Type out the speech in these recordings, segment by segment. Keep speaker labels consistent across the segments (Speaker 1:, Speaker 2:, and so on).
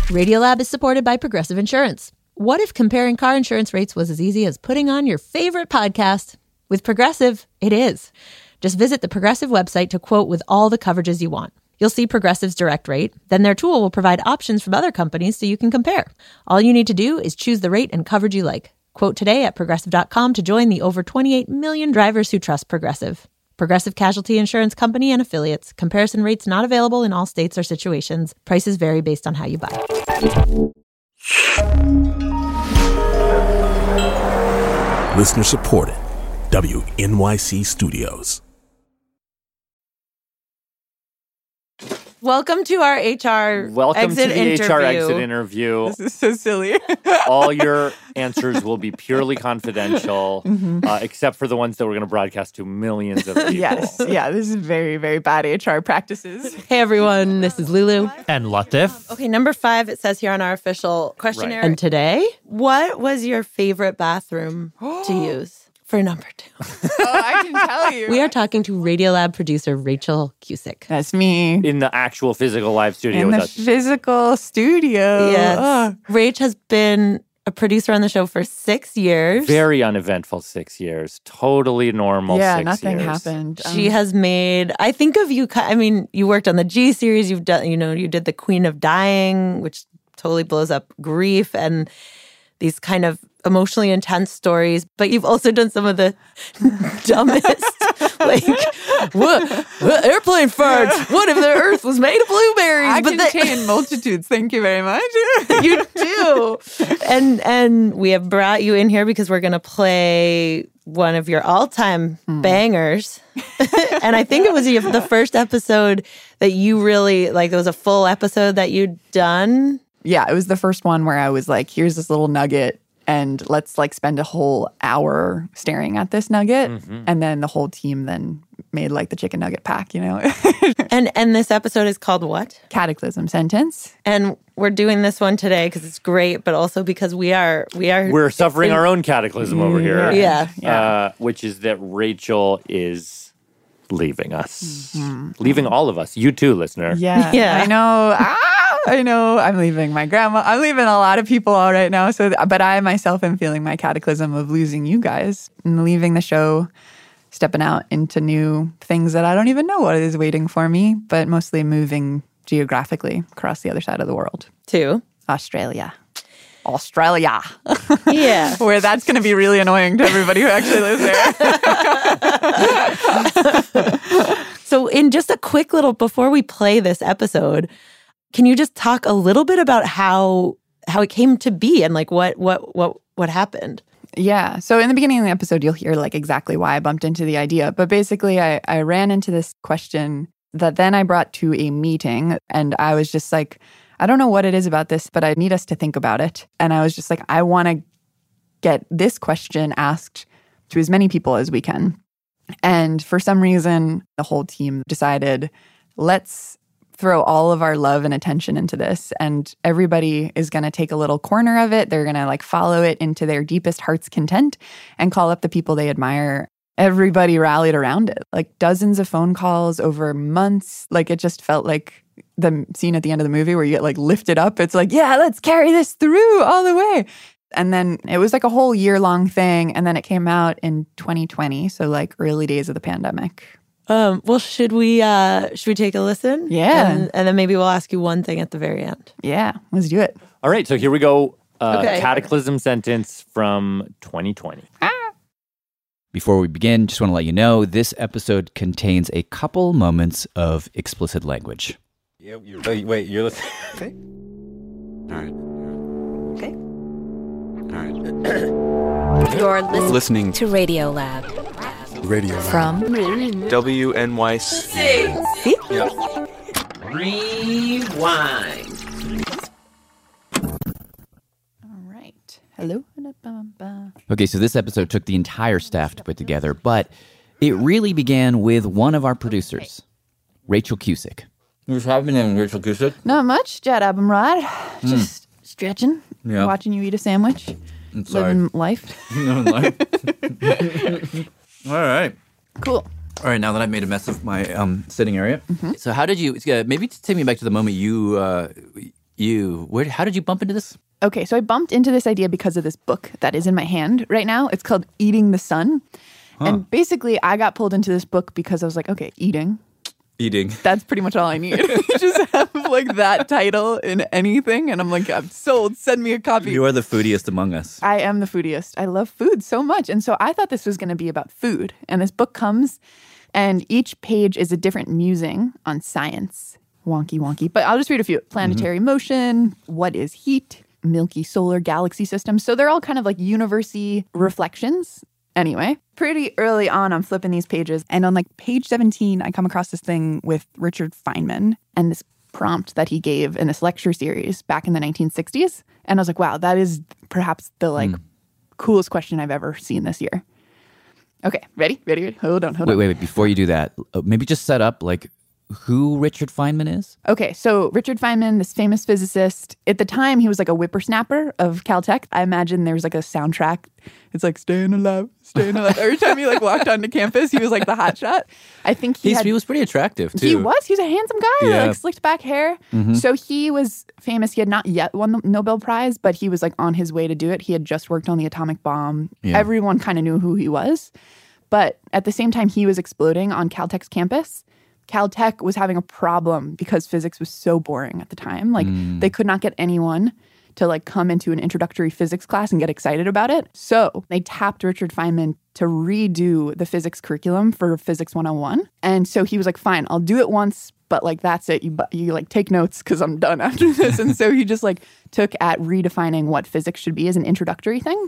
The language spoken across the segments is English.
Speaker 1: Radiolab is supported by Progressive Insurance. What if comparing car insurance rates was as easy as putting on your favorite podcast? With Progressive, it is. Just visit the Progressive website to quote with all the coverages you want. You'll see Progressive's direct rate. Then their tool will provide options from other companies so you can compare. All you need to do is choose the rate and coverage you like. Quote today at Progressive.com to join the over 28 million drivers who trust Progressive. Progressive Casualty Insurance Company and Affiliates. Comparison rates not available in all states or situations. Prices vary based on how you buy.
Speaker 2: Listener supported. WNYC Studios.
Speaker 1: Welcome to our HR
Speaker 3: Welcome
Speaker 1: exit
Speaker 3: to the
Speaker 1: interview.
Speaker 3: HR exit interview.
Speaker 4: This is so silly.
Speaker 3: All your answers will be purely confidential, except for the ones that we're going to broadcast to millions of people.
Speaker 4: Yes. Yeah, this is very, very bad HR practices.
Speaker 1: Hey, everyone. This is Lulu.
Speaker 5: And Latif.
Speaker 1: Okay, number 5, it says here on our official questionnaire.
Speaker 3: Right.
Speaker 1: And today, what was your favorite bathroom to use for number 2?
Speaker 4: Oh, I can tell you.
Speaker 1: We are talking to Radiolab producer Rachel Cusick.
Speaker 4: That's me.
Speaker 3: In the actual physical live studio
Speaker 4: In
Speaker 3: with
Speaker 4: the
Speaker 3: us.
Speaker 4: physical studio.
Speaker 1: Yes.
Speaker 4: Oh.
Speaker 1: Rach has been a producer on the show for 6 years.
Speaker 3: Very uneventful 6 years. Totally normal 6 years.
Speaker 4: Yeah, nothing happened.
Speaker 1: She has made, I think of you, I mean, you worked on the G series, you've done, you did The Queen of Dying, which totally blows up grief and these kind of emotionally intense stories, but you've also done some of the dumbest, like, what airplane farts? What if the earth was made of blueberries?
Speaker 4: I contain multitudes. Thank you very much.
Speaker 1: You do. And we have brought you in here because we're going to play one of your all-time bangers. And I think it was the first episode that you really, like, it was a full episode that you'd done.
Speaker 4: Yeah, it was the first one where I was like, here's this little nugget and let's like spend a whole hour staring at this nugget. And then the whole team then made like the chicken nugget pack, you know?
Speaker 1: And this episode is called what?
Speaker 4: Cataclysm Sentence.
Speaker 1: And we're doing this one today because it's great, but also because
Speaker 3: We're suffering our own cataclysm over here.
Speaker 1: Yeah.
Speaker 3: Which is that Rachel is leaving us. Leaving all of us. You too, listener.
Speaker 4: Yeah.
Speaker 1: Yeah.
Speaker 4: I know. I know. I'm leaving my grandma. I'm leaving a lot of people all right now. But I myself am feeling my cataclysm of losing you guys and leaving the show, stepping out into new things that I don't even know what is waiting for me, but mostly moving geographically across the other side of the world.
Speaker 1: too.
Speaker 4: Australia.
Speaker 1: Yeah.
Speaker 4: Where that's going to be really annoying to everybody who actually lives there.
Speaker 1: So in just a quick little, before we play this episode, can you just talk a little bit about how it came to be and like what happened?
Speaker 4: Yeah. So in the beginning of the episode, you'll hear like exactly why I bumped into the idea. But basically, I ran into this question that then I brought to a meeting. And I was just like, I don't know what it is about this, but I need us to think about it. And I was just like, I want to get this question asked to as many people as we can. And for some reason, the whole team decided, let's throw all of our love and attention into this. And everybody is going to take a little corner of it. They're going to like follow it into their deepest heart's content and call up the people they admire. Everybody rallied around it, like dozens of phone calls over months. Like it just felt like the scene at the end of the movie where you get like lifted up. It's like, yeah, let's carry this through all the way. And then it was like a whole year-long thing. And then it came out in 2020. So like early days of the pandemic.
Speaker 1: Well, should we take a listen?
Speaker 4: Yeah.
Speaker 1: And then maybe we'll ask you one thing at the very end.
Speaker 4: Yeah, let's do it.
Speaker 3: All right, so here we go.
Speaker 1: Okay.
Speaker 3: Cataclysm Sentence from 2020.
Speaker 5: Before we begin, just want to let you know this episode contains a couple moments of explicit language.
Speaker 6: Yeah, wait, you're listening. Okay. All right.
Speaker 7: Okay.
Speaker 6: All right.
Speaker 7: You're
Speaker 6: Listening
Speaker 7: to Radiolab.
Speaker 6: Radio
Speaker 7: From
Speaker 6: WNYC.
Speaker 4: All right. Hello.
Speaker 5: Okay, so this episode took the entire staff to put together, but it really began with one of our producers, Rachel Cusick.
Speaker 6: What's happening, Rachel Cusick?
Speaker 4: Not much, Jad Abumrad. Just stretching,
Speaker 6: Yeah.
Speaker 4: watching you eat a sandwich,
Speaker 6: Sorry.
Speaker 4: living life.
Speaker 6: All right.
Speaker 4: Cool.
Speaker 5: All right, now that I've made a mess of my sitting area. So how did you, maybe take me back to the moment you How did you bump into this?
Speaker 4: Okay, so I bumped into this idea because of this book that is in my hand right now. It's called Eating the Sun. And basically, I got pulled into this book because I was like, okay, eating. That's pretty much all I need. Just have like that title in anything. And I'm like, I'm sold. Send me a copy.
Speaker 5: You are the foodiest among us.
Speaker 4: I am the foodiest. I love food so much. And so I thought this was going to be about food. And this book comes and each page is a different musing on science. Wonky. But I'll just read a few. Planetary motion. What is heat? Milky solar galaxy system. So they're all kind of like university reflections. Anyway, pretty early on, I'm flipping these pages. And on like page 17, I come across this thing with Richard Feynman and this prompt that he gave in this lecture series back in the 1960s. And I was like, wow, that is perhaps the like coolest question I've ever seen this year. Okay, ready? Hold on.
Speaker 5: Wait. Before you do that, maybe just set up like who Richard Feynman is?
Speaker 4: Okay, so Richard Feynman, this famous physicist, at the time he was like a whippersnapper of Caltech. I imagine there was like a soundtrack. It's like staying alive. Every time he like walked onto campus, he was like the hotshot. I think he
Speaker 5: was pretty attractive too.
Speaker 4: He was a handsome guy, like slicked back hair. So he was famous. He had not yet won the Nobel Prize, but he was like on his way to do it. He had just worked on the atomic bomb. Yeah. Everyone kind of knew who he was. But at the same time he was exploding on Caltech's campus, Caltech was having a problem because physics was so boring at the time. Like they could not get anyone to like come into an introductory physics class and get excited about it. So they tapped Richard Feynman to redo the physics curriculum for Physics 101. And so he was like, fine, I'll do it once, but like that's it. You like take notes because I'm done after this. And so he just like took at redefining what physics should be as an introductory thing.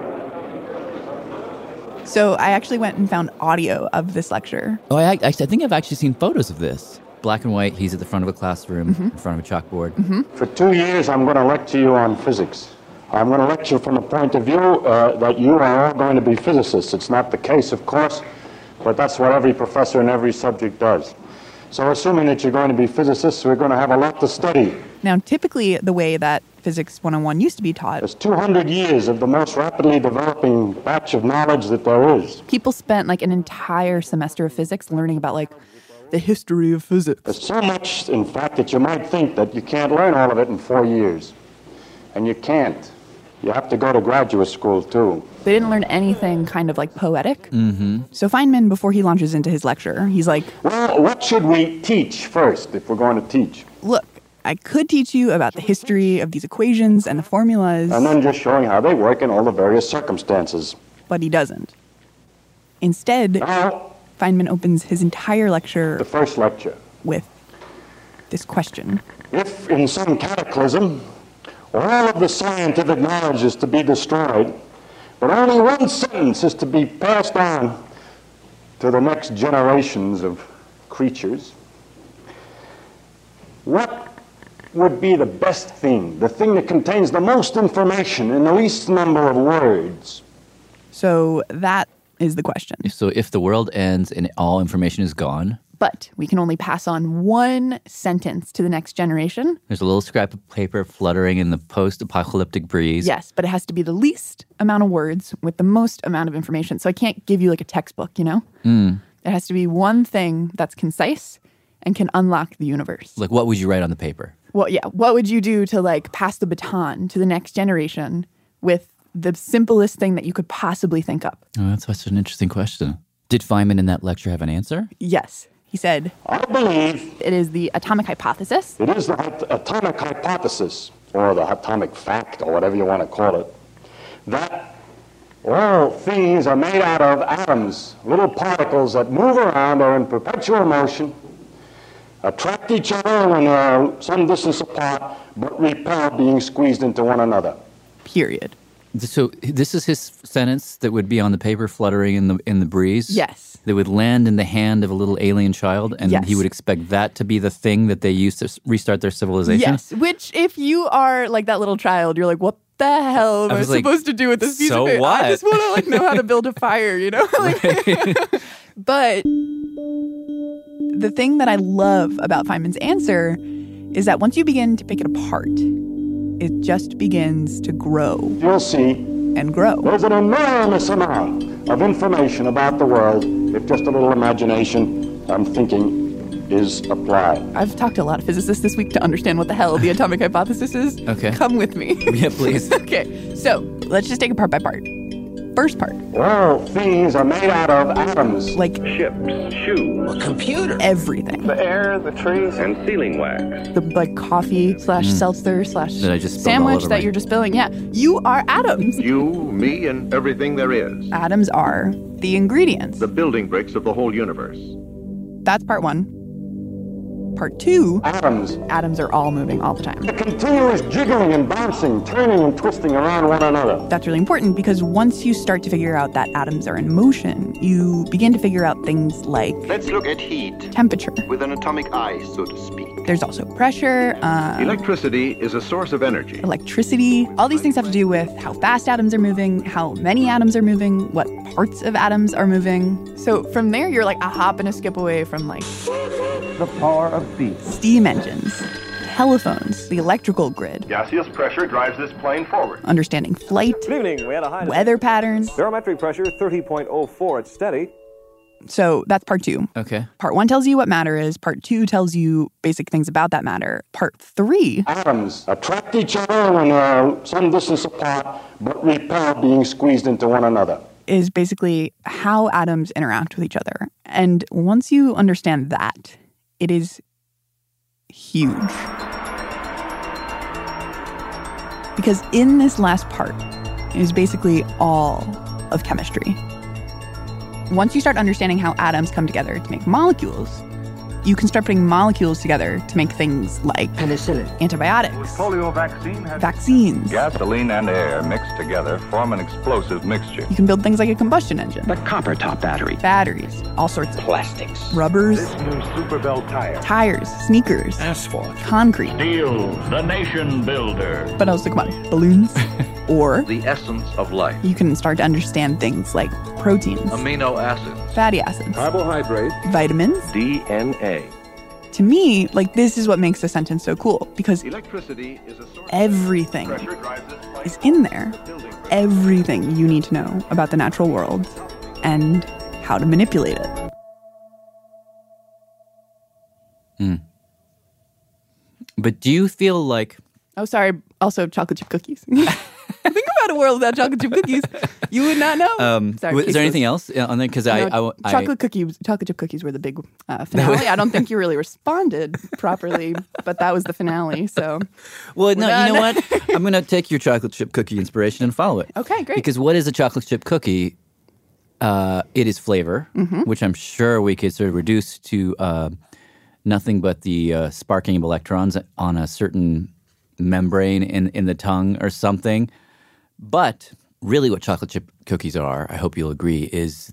Speaker 4: So I actually went and found audio of this lecture.
Speaker 5: Oh, I think I've actually seen photos of this. Black and white, he's at the front of a classroom, in front of a chalkboard.
Speaker 8: For 2 years, I'm going to lecture you on physics. I'm going to lecture from the point of view that you are all going to be physicists. It's not the case, of course, but that's what every professor in every subject does. So assuming that you're going to be physicists, we're going to have a lot to study.
Speaker 4: Now, typically, the way that Physics 101 used to be taught,
Speaker 8: there's 200 years of the most rapidly developing batch of knowledge that there is.
Speaker 4: People spent like an entire semester of physics learning about like the history of physics.
Speaker 8: There's so much, in fact, that you might think that you can't learn all of it in 4 years. And you can't. You have to go to graduate school, too.
Speaker 4: They didn't learn anything kind of like poetic. So Feynman, before he launches into his lecture, he's like,
Speaker 8: well, what should we teach first if we're going to teach?
Speaker 4: Look, I could teach you about the history of these equations and the formulas.
Speaker 8: And then just showing how they work in all the various circumstances.
Speaker 4: But he doesn't. Instead,
Speaker 8: now,
Speaker 4: Feynman opens his entire lecture,
Speaker 8: the first lecture,
Speaker 4: with this question.
Speaker 8: If in some cataclysm, all of the scientific knowledge is to be destroyed, but only one sentence is to be passed on to the next generations of creatures, what would be the best thing, the thing that contains the most information in the least number of words?
Speaker 4: So that is the question.
Speaker 5: So if the world ends and all information is gone,
Speaker 4: but we can only pass on one sentence to the next generation.
Speaker 5: There's a little scrap of paper fluttering in the post-apocalyptic breeze.
Speaker 4: Yes, but it has to be the least amount of words with the most amount of information. So I can't give you like a textbook, you know? It has to be one thing that's concise and can unlock the universe.
Speaker 5: Like, what would you write on the paper?
Speaker 4: Well, yeah. What would you do to like pass the baton to the next generation with the simplest thing that you could possibly think up?
Speaker 5: Oh, that's such an interesting question. Did Feynman in that lecture have an answer?
Speaker 4: Yes. He said,
Speaker 8: I believe
Speaker 4: it is the atomic hypothesis.
Speaker 8: It is the atomic hypothesis, or the atomic fact, or whatever you want to call it, that all things are made out of atoms, little particles that move around, are in perpetual motion, attract each other when they're some distance apart, but repel being squeezed into one another.
Speaker 4: Period.
Speaker 5: So this is his sentence that would be on the paper fluttering in the breeze?
Speaker 4: Yes.
Speaker 5: That would land in the hand of a little alien child, and
Speaker 4: yes.
Speaker 5: He would expect that to be the thing that they use to restart their civilization?
Speaker 4: Yes, which if you are like that little child, you're like, what the hell am I supposed to do with this piece of paper?
Speaker 5: What?
Speaker 4: I just want to like know how to build a fire, you know? But the thing that I love about Feynman's answer is that once you begin to pick it apart, it just begins to grow.
Speaker 8: You'll see.
Speaker 4: And grow.
Speaker 8: There's an enormous amount of information about the world if just a little imagination, I'm thinking, is applied.
Speaker 4: I've talked to a lot of physicists this week to understand what the hell the atomic hypothesis is.
Speaker 5: Okay.
Speaker 4: Come with me.
Speaker 5: Yeah, please.
Speaker 4: Okay, so let's just take it part by part. First part.
Speaker 8: All things are made out of atoms.
Speaker 4: Like
Speaker 9: Ships, shoes,
Speaker 7: A computer.
Speaker 4: everything.
Speaker 9: the air, the trees, and sealing wax.
Speaker 4: The like coffee slash seltzer slash
Speaker 5: That I just spilled all
Speaker 4: sandwich
Speaker 5: over
Speaker 4: that
Speaker 5: my-
Speaker 4: you're just spilling. Yeah, you are atoms.
Speaker 9: You, me, and everything there is.
Speaker 4: Atoms are the ingredients.
Speaker 9: The building bricks of the whole universe.
Speaker 4: That's part one. Part two,
Speaker 8: Atoms.
Speaker 4: atoms are all moving all the time.
Speaker 8: The continuous jiggling and bouncing, turning and twisting around one another.
Speaker 4: That's really important because once you start to figure out that atoms are in motion, you begin to figure out things like
Speaker 10: Let's look at heat
Speaker 4: temperature.
Speaker 10: with an atomic eye, so to speak.
Speaker 4: There's also pressure,
Speaker 9: Electricity is a source of energy.
Speaker 4: electricity. All these things have to do with how fast atoms are moving, how many atoms are moving, what parts of atoms are moving. So from there, you're like a hop and a skip away from like
Speaker 9: The power of beat.
Speaker 4: steam engines, telephones, the electrical grid,
Speaker 9: Gaseous pressure drives this plane forward.
Speaker 4: understanding flight,
Speaker 6: Good evening. We had a high
Speaker 4: weather patterns.
Speaker 6: barometric pressure 30.04. It's steady.
Speaker 4: So that's part two.
Speaker 5: Okay.
Speaker 4: Part one tells you what matter is. Part two tells you basic things about that matter. Part three,
Speaker 8: Atoms attract each other when they're some distance apart, but repel being squeezed into one another.
Speaker 4: is basically how atoms interact with each other. And once you understand that, it is huge. Because in this last part is basically all of chemistry. Once you start understanding how atoms come together to make molecules, you can start putting molecules together to make things like
Speaker 7: Penicillin.
Speaker 4: antibiotics,
Speaker 9: Polio vaccine has
Speaker 4: vaccines.
Speaker 9: gasoline and air mixed together form an explosive mixture.
Speaker 4: You can build things like a combustion engine,
Speaker 10: The copper top battery.
Speaker 4: batteries, all sorts of
Speaker 10: Plastics.
Speaker 4: rubbers,
Speaker 9: new Super Bell tire.
Speaker 4: tires, sneakers,
Speaker 2: Asphalt.
Speaker 4: concrete.
Speaker 9: Steel, the nation builder.
Speaker 4: But also, come on, balloons. Or
Speaker 10: The essence of life.
Speaker 4: you can start to understand things like proteins,
Speaker 10: Amino acids.
Speaker 4: fatty acids,
Speaker 6: Carbohydrate.
Speaker 4: vitamins.
Speaker 9: DNA.
Speaker 4: To me, like, this is what makes the sentence so cool because
Speaker 9: Electricity is a source
Speaker 4: everything
Speaker 9: of pressure drives this plane
Speaker 4: is in there.
Speaker 9: building bricks.
Speaker 4: Everything you need to know about the natural world and how to manipulate it.
Speaker 5: But do you feel like
Speaker 4: Oh, sorry. Also, chocolate chip cookies. Think about a world without chocolate chip cookies. You would not know. Sorry,
Speaker 5: is there anything else on there? Because
Speaker 4: chocolate chip cookies were the big finale. I don't think you really responded properly, but that was the finale. So,
Speaker 5: well, no,
Speaker 4: done.
Speaker 5: you know what? I'm going to take your chocolate chip cookie inspiration and follow it.
Speaker 4: Okay, great.
Speaker 5: Because what is a chocolate chip cookie? It is flavor, which I'm sure we could sort of reduce to nothing but the sparking of electrons on a certain membrane in the tongue or something. But really what chocolate chip cookies are, I hope you'll agree, is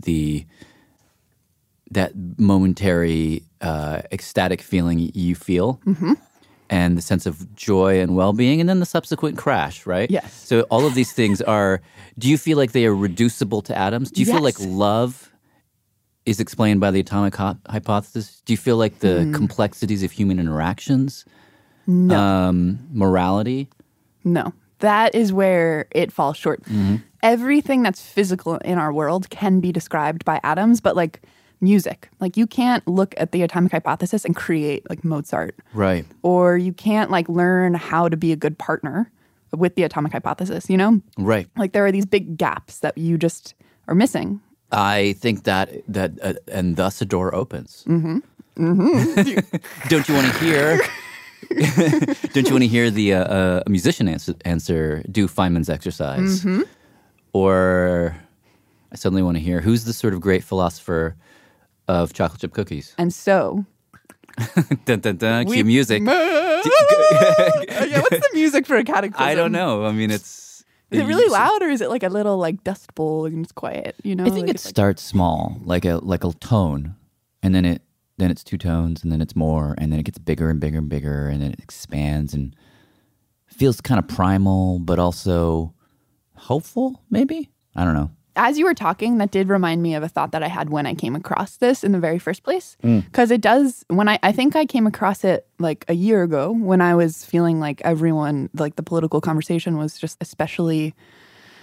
Speaker 5: that momentary ecstatic feeling you feel and the sense of joy and well-being and then the subsequent crash, right?
Speaker 4: Yes.
Speaker 5: So all of these things do you feel like they are reducible to atoms? Do you feel like
Speaker 4: Yes.
Speaker 5: love is explained by the atomic hypothesis? Do you feel like the complexities of human interactions?
Speaker 4: No.
Speaker 5: Morality?
Speaker 4: No. That is where it falls short. Everything that's physical in our world can be described by atoms, but like music, like you can't look at the atomic hypothesis and create like Mozart.
Speaker 5: Right.
Speaker 4: Or you can't like learn how to be a good partner with the atomic hypothesis, you know?
Speaker 5: Right.
Speaker 4: Like there are these big gaps that you just are missing.
Speaker 5: I think that and thus a door opens. Don't you want to hear? Don't you want to hear the musician answer? Do Feynman's exercise, or I suddenly want to hear who's the sort of great philosopher of chocolate chip cookies?
Speaker 4: And so,
Speaker 5: Dun, dun, dun, cue music.
Speaker 4: Yeah, what's the music for a cataclysm?
Speaker 5: I don't know. I mean,
Speaker 4: Is it really loud, or is it like a little like dust bowl and it's quiet? You know,
Speaker 5: I think
Speaker 4: like,
Speaker 5: it starts small, like a tone, and then it's two tones, and then it's more, and then it gets bigger and bigger and bigger, and then it expands and feels kind of primal, but also hopeful. Maybe, I don't know.
Speaker 4: As you were talking, that did remind me of a thought that I had when I came across this in the very first place. Because it does, when I think I came across it like a year ago when I was feeling like everyone, like the political conversation was just especially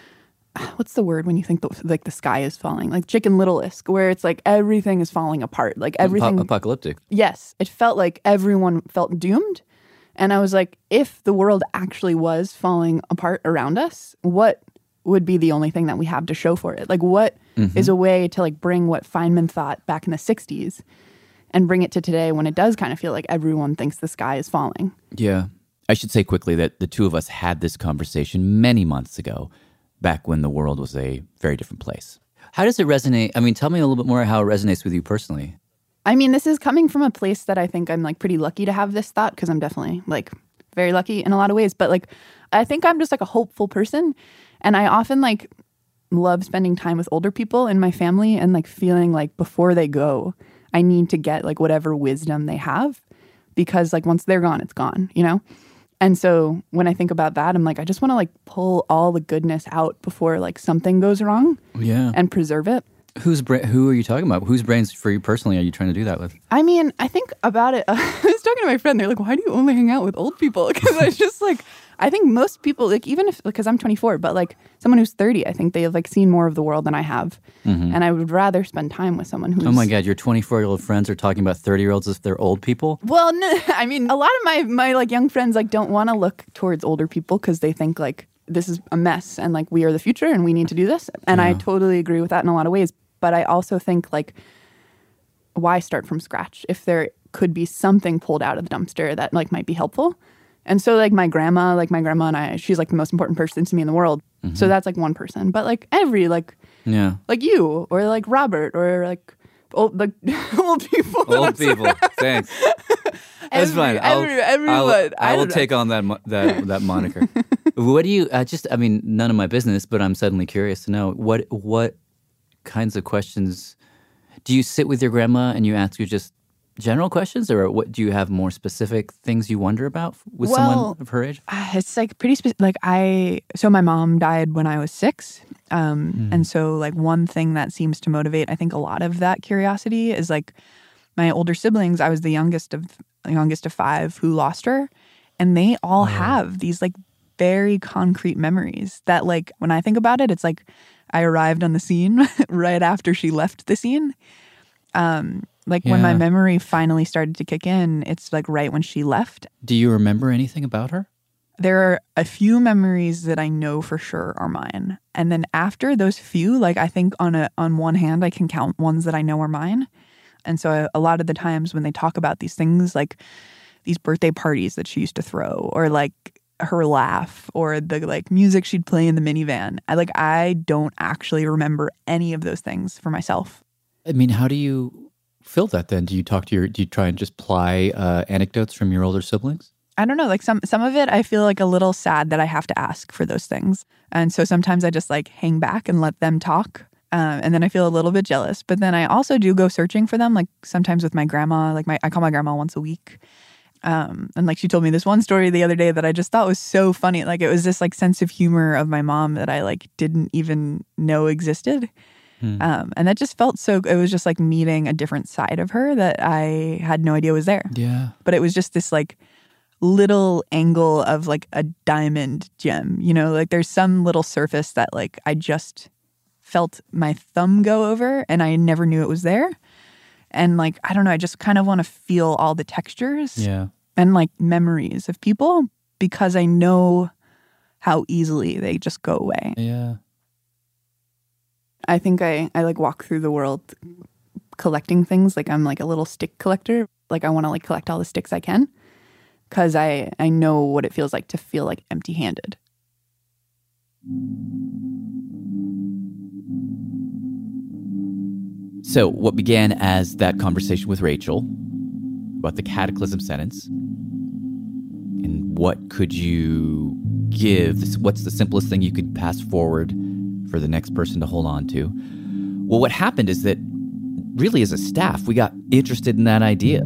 Speaker 4: what's the word when you think like the sky is falling? Like Chicken Little-esque, where it's like everything is falling apart. Like everything.
Speaker 5: Apocalyptic.
Speaker 4: Yes. It felt like everyone felt doomed. And I was like, if the world actually was falling apart around us, what would be the only thing that we have to show for it? Like what is a way to like bring what Feynman thought back in the 60s and bring it to today when it does kind of feel like everyone thinks the sky is falling?
Speaker 5: Yeah. I should say quickly that the two of us had this conversation many months ago, back when the world was a very different place. How does it resonate? I mean, tell me a little bit more how it resonates with you personally.
Speaker 4: I mean, this is coming from a place that I think I'm like pretty lucky to have this thought, because I'm definitely like very lucky in a lot of ways. But like, I think I'm just like a hopeful person. And I often like love spending time with older people in my family and like feeling like before they go, I need to get like whatever wisdom they have, because like once they're gone, it's gone, you know? And so when I think about that, I'm like, I just want to like pull all the goodness out before like something goes wrong.
Speaker 5: Yeah.
Speaker 4: And preserve it.
Speaker 5: Who are you talking about? Whose brains for you personally are you trying to do that with?
Speaker 4: I mean, I think about it. I was talking to my friend. They're like, why do you only hang out with old people? Because I just like, I think most people, like even if, because I'm 24, but like someone who's 30, I think they have like seen more of the world than I have. And I would rather spend time with someone who's...
Speaker 5: Oh my God, your 24-year-old friends are talking about 30-year-olds as if they're old people?
Speaker 4: Well, no, I mean, a lot of my like young friends like don't want to look towards older people because they think like this is a mess and like we are the future and we need to do this. And I totally agree with that in a lot of ways. But I also think like, why start from scratch if there could be something pulled out of the dumpster that like might be helpful? And so like my grandma and I, she's like the most important person to me in the world. So that's like one person. But like every like you or like Robert or like old people.
Speaker 5: Old people. Thanks. That's fine.
Speaker 4: Everyone.
Speaker 5: I will take on that moniker. What do you? I mean, none of my business, but I'm suddenly curious to know what kinds of questions do you sit with your grandma and you ask her just general questions, or what do you have more specific things you wonder about with someone of her age?
Speaker 4: It's like pretty specific. Like so my mom died when I was 6. And so like one thing that seems to motivate, I think, a lot of that curiosity is like my older siblings. I was the youngest of 5 who lost her. And they all have these like very concrete memories that like, when I think about it, it's like I arrived on the scene right after she left the scene. When my memory finally started to kick in, it's like right when she left.
Speaker 5: Do you remember anything about her?
Speaker 4: There are a few memories that I know for sure are mine. And then after those few, like I think on one hand, I can count ones that I know are mine. And so a lot of the times when they talk about these things, like these birthday parties that she used to throw, or like her laugh, or the like music she'd play in the minivan, I don't actually remember any of those things for myself.
Speaker 5: I mean, how do you feel that then? Do you try and just ply anecdotes from your older siblings?
Speaker 4: I don't know, like some of it I feel like a little sad that I have to ask for those things. And so sometimes I just like hang back and let them talk. And then I feel a little bit jealous. But then I also do go searching for them, like sometimes with my grandma. I call my grandma once a week. And like she told me this one story the other day that I just thought was so funny. Like it was this like sense of humor of my mom that I like didn't even know existed. And that just felt so, it was just like meeting a different side of her that I had no idea was there.
Speaker 5: Yeah.
Speaker 4: But it was just this like little angle of like a diamond gem, you know, like there's some little surface that like I just felt my thumb go over and I never knew it was there. And like, I don't know, I just kind of want to feel all the textures and like memories of people because I know how easily they just go away.
Speaker 5: Yeah.
Speaker 4: I think I like walk through the world collecting things. Like I'm like a little stick collector. Like I want to like collect all the sticks I can because I know what it feels like to feel like empty-handed.
Speaker 5: So what began as that conversation with Rachel about the cataclysm sentence and what could you give, what's the simplest thing you could pass forward for the next person to hold on to? Well, what happened is that really as a staff, we got interested in that idea.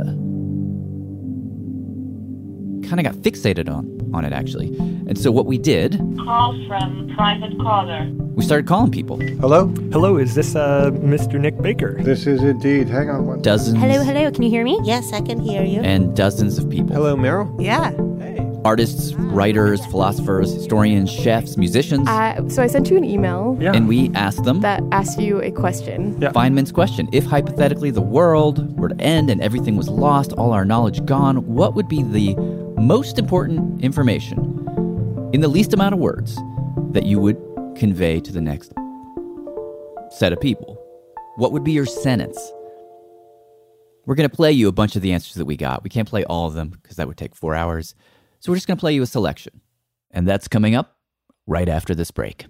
Speaker 5: Kind of got fixated on it, actually. And so what we did...
Speaker 11: Call from private caller.
Speaker 5: We started calling people.
Speaker 6: Hello? Hello, is this Mr. Nick Baker?
Speaker 12: This is indeed. Hang on one second.
Speaker 5: Dozens.
Speaker 7: Hello, can you hear me? Yes, I can hear you.
Speaker 5: And dozens of people.
Speaker 6: Hello, Meryl?
Speaker 7: Yeah.
Speaker 6: Hey.
Speaker 5: Artists, writers, philosophers, historians, chefs, musicians.
Speaker 13: So I sent you an email.
Speaker 5: Yeah. And we asked them.
Speaker 13: That asked you a question.
Speaker 5: Yeah. Feynman's question. If hypothetically the world were to end and everything was lost, all our knowledge gone, what would be the most important information in the least amount of words that you would convey to the next set of people? What would be your sentence? We're going to play you a bunch of the answers that we got. We can't play all of them because that would take 4 hours. So we're just going to play you a selection. And that's coming up right after this break.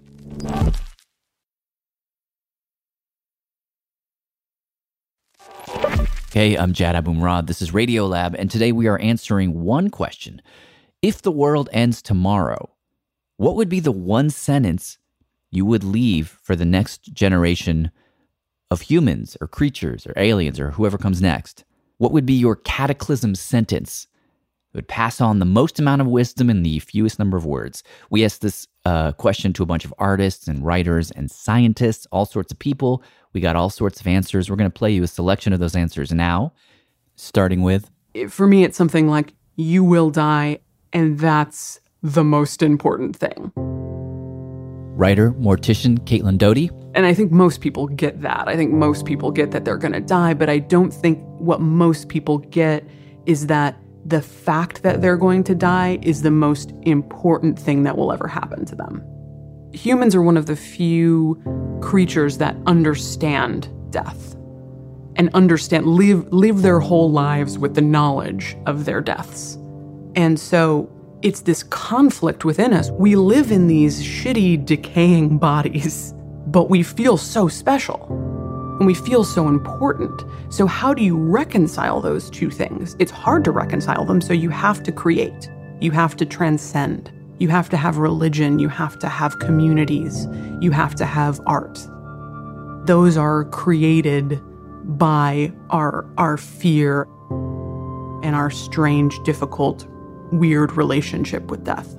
Speaker 5: Hey, I'm Jad Abumrad. This is Radiolab, and today we are answering one question. If the world ends tomorrow, what would be the one sentence you would leave for the next generation of humans or creatures or aliens or whoever comes next? What would be your cataclysm sentence? It would pass on the most amount of wisdom in the fewest number of words. We asked this question to a bunch of artists and writers and scientists, all sorts of people. We got all sorts of answers. We're going to play you a selection of those answers now, starting with...
Speaker 14: For me, it's something like, you will die, and that's the most important thing.
Speaker 5: Writer, mortician, Caitlin Doughty.
Speaker 14: And I think most people get that. I think most people get that they're going to die, but I don't think what most people get is that the fact that they're going to die is the most important thing that will ever happen to them. Humans are one of the few creatures that understand death and live their whole lives with the knowledge of their deaths. And so it's this conflict within us. We live in these shitty, decaying bodies, but we feel so special and we feel so important. So how do you reconcile those two things? It's hard to reconcile them, so you have to create. You have to transcend. You have to have religion. You have to have communities. You have to have art. Those are created by our fear and our strange, difficult, weird relationship with death.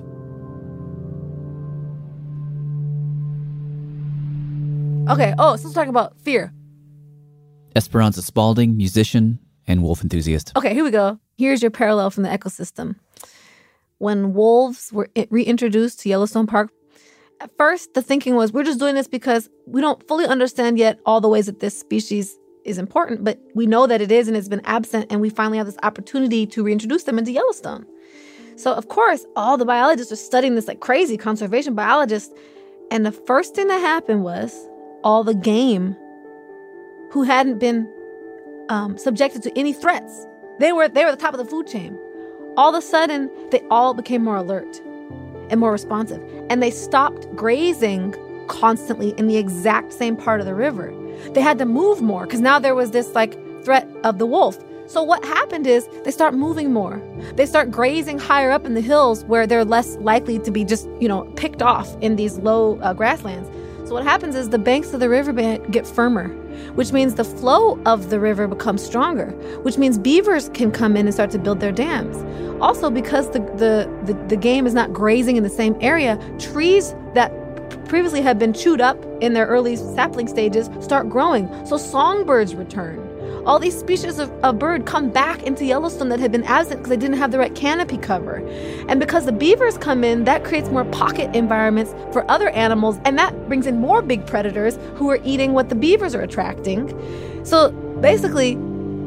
Speaker 15: Okay, so let's talk about fear.
Speaker 5: Esperanza Spalding, musician and wolf enthusiast.
Speaker 15: Okay, here we go. Here's your parallel from the ecosystem. When wolves were reintroduced to Yellowstone Park, at first the thinking was, we're just doing this because we don't fully understand yet all the ways that this species is important, but we know that it is and it's been absent, and we finally have this opportunity to reintroduce them into Yellowstone. So, of course, all the biologists are studying this like crazy, conservation biologists, and the first thing that happened was all the game who hadn't been subjected to any threats. They were at the top of the food chain. All of a sudden, they all became more alert and more responsive. And they stopped grazing constantly in the exact same part of the river. They had to move more because now there was this like threat of the wolf. So what happened is they start moving more. They start grazing higher up in the hills where they're less likely to be just, picked off in these low grasslands. So what happens is the banks of the riverbed get firmer, which means the flow of the river becomes stronger, which means beavers can come in and start to build their dams. Also, because the game is not grazing in the same area, trees that previously had been chewed up in their early sapling stages start growing. So songbirds return. All these species of bird come back into Yellowstone that had been absent because they didn't have the right canopy cover. And because the beavers come in, that creates more pocket environments for other animals, and that brings in more big predators who are eating what the beavers are attracting. So basically,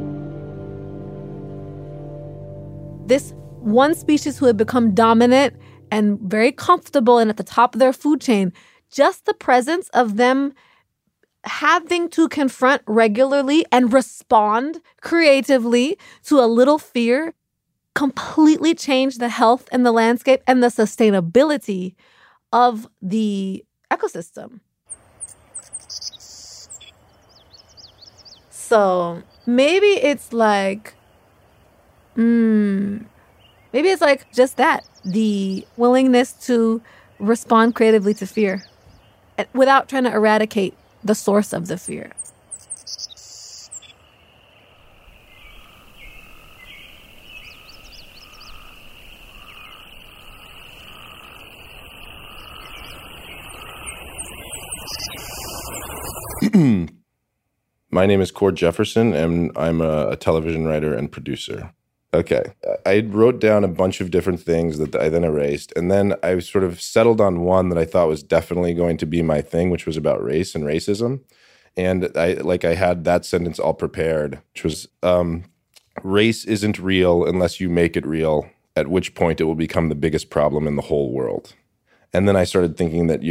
Speaker 15: this one species who had become dominant and very comfortable and at the top of their food chain, just the presence of them having to confront regularly and respond creatively to a little fear completely changed the health and the landscape and the sustainability of the ecosystem. So maybe it's like, just that, the willingness to respond creatively to fear without trying to eradicate the source of the fear.
Speaker 16: My name is Cord Jefferson, and I'm a television writer and producer. Okay. I wrote down a bunch of different things that I then erased. And then I sort of settled on one that I thought was definitely going to be my thing, which was about race and racism. And I had that sentence all prepared, which was, race isn't real unless you make it real, at which point it will become the biggest problem in the whole world. And then I started thinking that,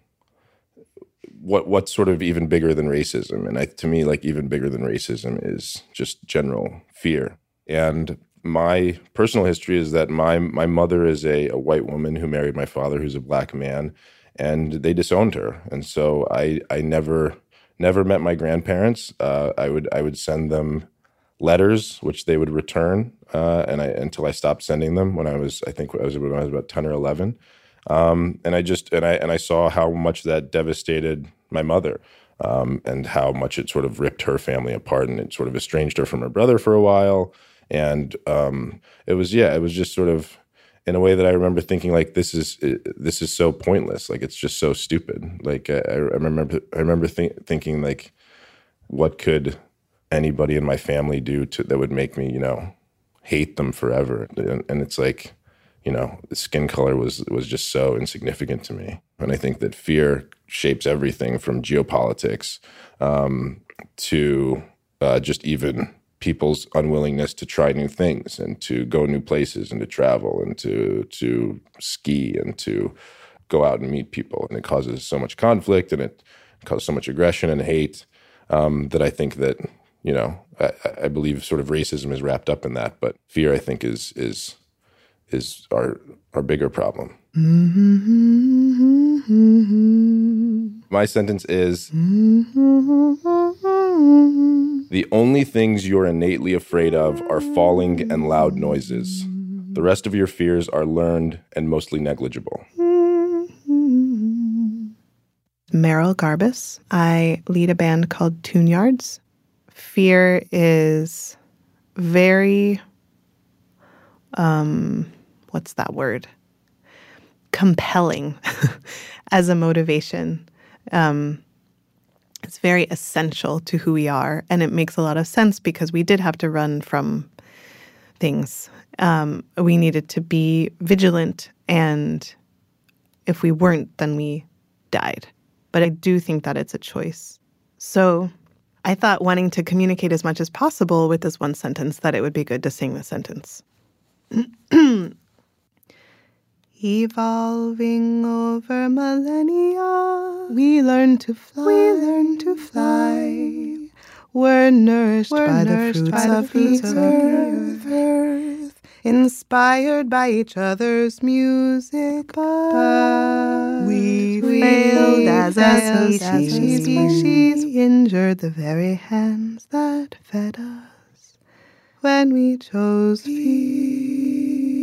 Speaker 16: what's sort of even bigger than racism? And to me, like, even bigger than racism is just general fear. And my personal history is that my mother is a white woman who married my father, who's a black man, and they disowned her. And so I never met my grandparents. I would send them letters, which they would return, until I stopped sending them when I was about 10 or 11. And I saw how much that devastated my mother, and how much it sort of ripped her family apart, and it sort of estranged her from her brother for a while. And it was just sort of, in a way that I remember thinking, like, this is so pointless. Like, it's just so stupid. Like, I remember thinking, like, what could anybody in my family do that would make me, hate them forever? And it's like, the skin color was just so insignificant to me. And I think that fear shapes everything from geopolitics to just even people's unwillingness to try new things and to go new places and to travel and to ski and to go out and meet people. And it causes so much conflict, and it causes so much aggression and hate, that I think that, I believe sort of racism is wrapped up in that. But fear, I think, is our bigger problem. My sentence is, the only things you're innately afraid of are falling and loud noises. The rest of your fears are learned and mostly negligible.
Speaker 17: Meryl Garbus. I lead a band called Tune Yards. Fear is very, what's that word? Compelling as a motivation. It's very essential to who we are, and it makes a lot of sense because we did have to run from things. We needed to be vigilant, and if we weren't, then we died. But I do think that it's a choice. So I thought, wanting to communicate as much as possible with this one sentence, that it would be good to sing the sentence. Evolving over millennia, we learn to fly. We learn to fly. We're nourished by the fruits of the earth, inspired by each other's music. But we failed as a species, injured the very hands that fed us when we chose fear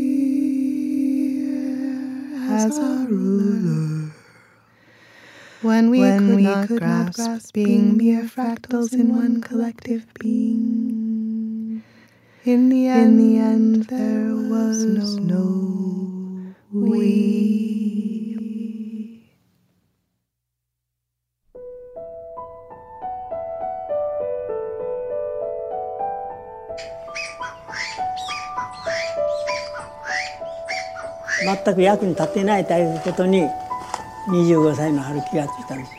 Speaker 17: as our ruler. When we could not grasp being mere fractals in one collective being. In the end, there was no we.
Speaker 18: 全く役に立ってないということに25歳の春気がついたんです。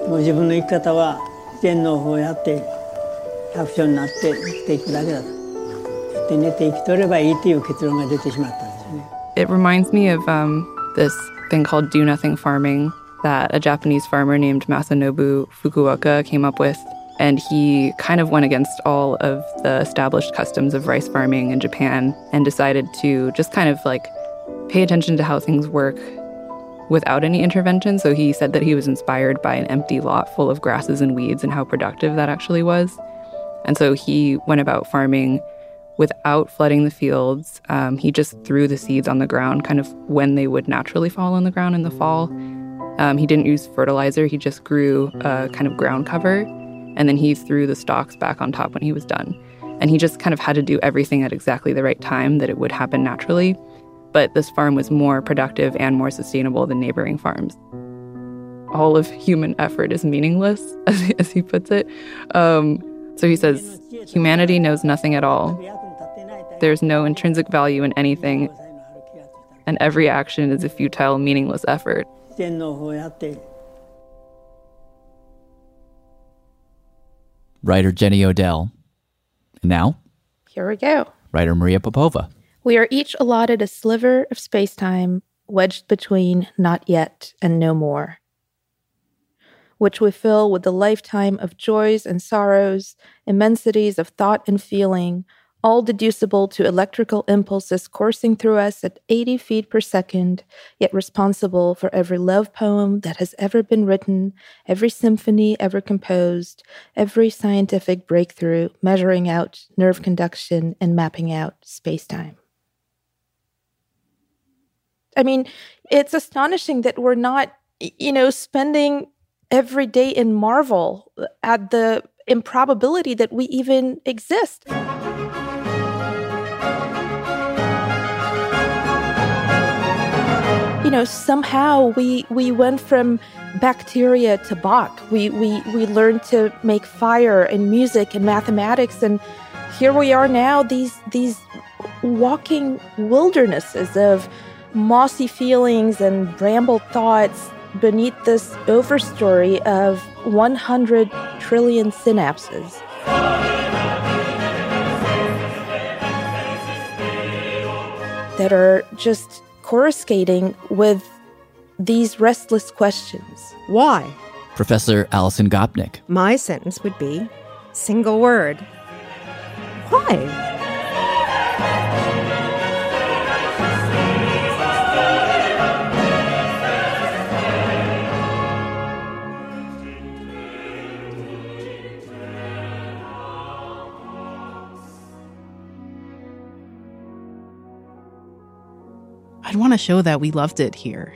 Speaker 18: もう自分の生き方は天皇法をやって百姓になって生きていくだけだと。で寝て生きとればいいという結論が出てしまったんですね。
Speaker 4: It reminds me of this thing called do nothing farming that a Japanese farmer named Masanobu Fukuoka came up with. And he kind of went against all of the established customs of rice farming in Japan and decided to just kind of like pay attention to how things work without any intervention. So he said that he was inspired by an empty lot full of grasses and weeds and how productive that actually was. And so he went about farming without flooding the fields. He just threw the seeds on the ground kind of when they would naturally fall on the ground in the fall. He didn't use fertilizer. He just grew a kind of ground cover, and then he threw the stalks back on top when he was done. And he just kind of had to do everything at exactly the right time that it would happen naturally. But this farm was more productive and more sustainable than neighboring farms. All of human effort is meaningless, as he puts it. So he says, humanity knows nothing at all.
Speaker 19: there's no intrinsic value in anything, and every action is a futile, meaningless effort.
Speaker 5: Writer Jenny Odell. And now,
Speaker 20: here we go.
Speaker 5: Writer Maria Popova.
Speaker 20: We are each allotted a sliver of space-time wedged between not yet and no more, which we fill with the lifetime of joys and sorrows, immensities of thought and feeling, all deducible to electrical impulses coursing through us at 80 feet per second, yet responsible for every love poem that has ever been written, every symphony ever composed, every scientific breakthrough measuring out nerve conduction and mapping out space-time. I mean, it's astonishing that we're not, spending every day in marvel at the improbability that we even exist. Somehow we went from bacteria to Bach. We learned to make fire and music and mathematics, and here we are now, these walking wildernesses of mossy feelings and bramble thoughts beneath this overstory of 100 trillion synapses. That are just coruscating with these restless questions.
Speaker 21: Why?
Speaker 5: Professor Alison Gopnik.
Speaker 21: My sentence would be, single word. Why?
Speaker 22: I'd want to show that we loved it here,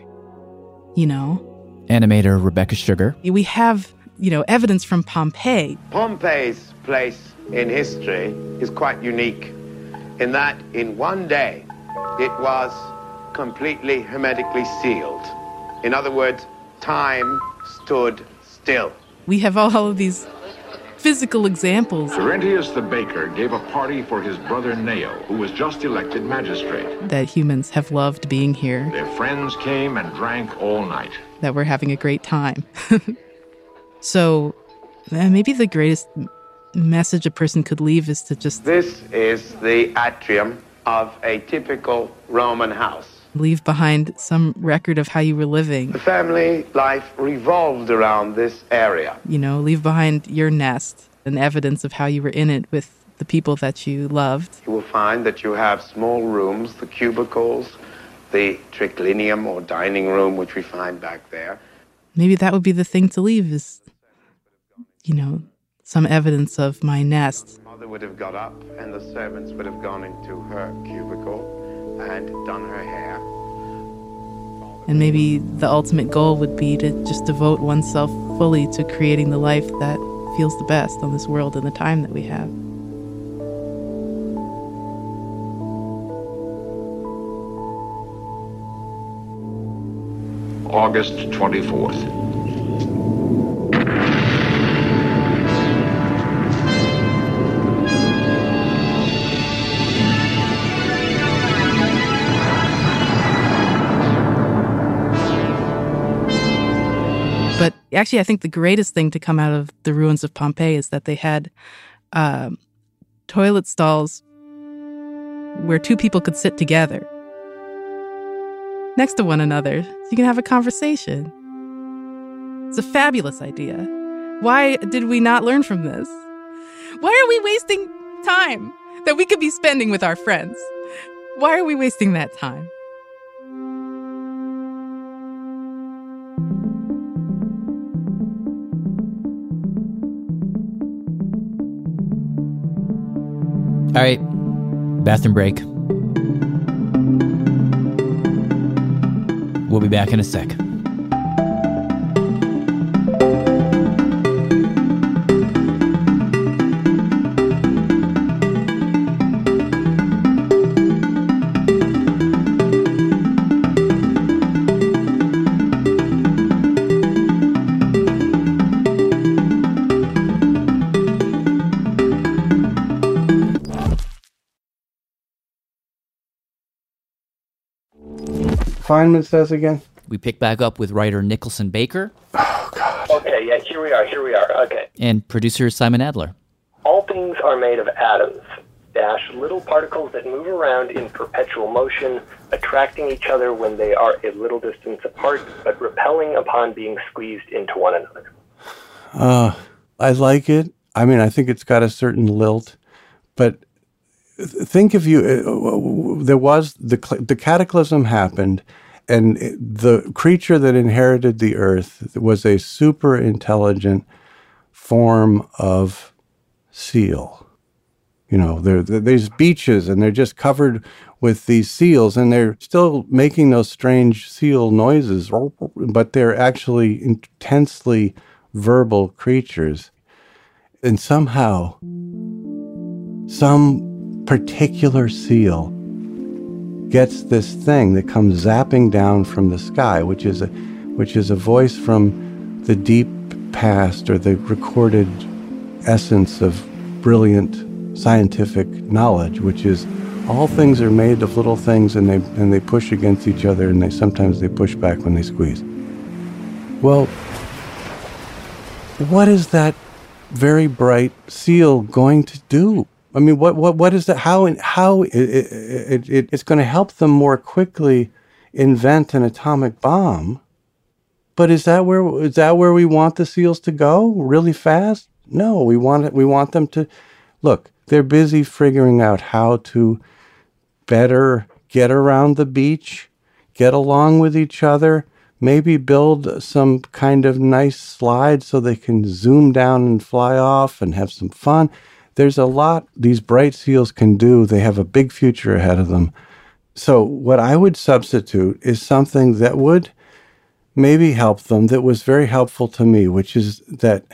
Speaker 5: Animator Rebecca Sugar.
Speaker 22: We have, evidence from Pompeii.
Speaker 23: Pompeii's place in history is quite unique in that in one day it was completely hermetically sealed. In other words, time stood still.
Speaker 22: We have all of these physical examples.
Speaker 24: Terentius the baker gave a party for his brother Neo, who was just elected magistrate.
Speaker 22: That humans have loved being here.
Speaker 24: Their friends came and drank all night.
Speaker 22: That we're having a great time. So maybe the greatest message a person could leave is to just...
Speaker 23: This is the atrium of a typical Roman house.
Speaker 22: Leave behind some record of how you were living.
Speaker 23: The family life revolved around this area.
Speaker 22: Leave behind your nest and evidence of how you were in it with the people that you loved.
Speaker 23: You will find that you have small rooms, the cubicles, the triclinium or dining room, which we find back there.
Speaker 22: Maybe that would be the thing to leave is, some evidence of my nest.
Speaker 23: Mother would have got up and the servants would have gone into her cubicle and done her hair.
Speaker 22: And maybe the ultimate goal would be to just devote oneself fully to creating the life that feels the best on this world in the time that we have.
Speaker 24: August 24th.
Speaker 22: But actually, I think the greatest thing to come out of the ruins of Pompeii is that they had toilet stalls where two people could sit together next to one another so you can have a conversation. It's a fabulous idea. Why did we not learn from this? Why are we wasting time that we could be spending with our friends? Why are we wasting that time?
Speaker 5: All right, bathroom break. We'll be back in a sec.
Speaker 12: Feynman says again?
Speaker 5: We pick back up with writer Nicholson Baker.
Speaker 1: Okay, yeah, here we are. Okay.
Speaker 5: And producer Simon Adler.
Speaker 1: All things are made of atoms, little particles that move around in perpetual motion, attracting each other when they are a little distance apart, but repelling upon being squeezed into one another.
Speaker 12: I like it. I mean, I think it's got a certain lilt, but think if there was the cataclysm happened, and the creature that inherited the earth was a super intelligent form of seal. You know, there's beaches and they're just covered with these seals, and they're still making those strange seal noises, but they're actually intensely verbal creatures. And somehow, some particular seal gets this thing that comes zapping down from the sky, which is a voice from the deep past, or the recorded essence of brilliant scientific knowledge, which is all things are made of little things, and they push against each other, and sometimes they push back when they squeeze. Well, what is that very bright seal going to do? I mean, what is that? How it's going to help them more quickly invent an atomic bomb? But is that where we want the seals to go? Really fast? No, we want them to look. They're busy figuring out how to better get around the beach, get along with each other, maybe build some kind of nice slide so they can zoom down and fly off and have some fun. There's a lot these bright seals can do. They have a big future ahead of them. So what I would substitute is something that would maybe help them, that was very helpful to me, which is that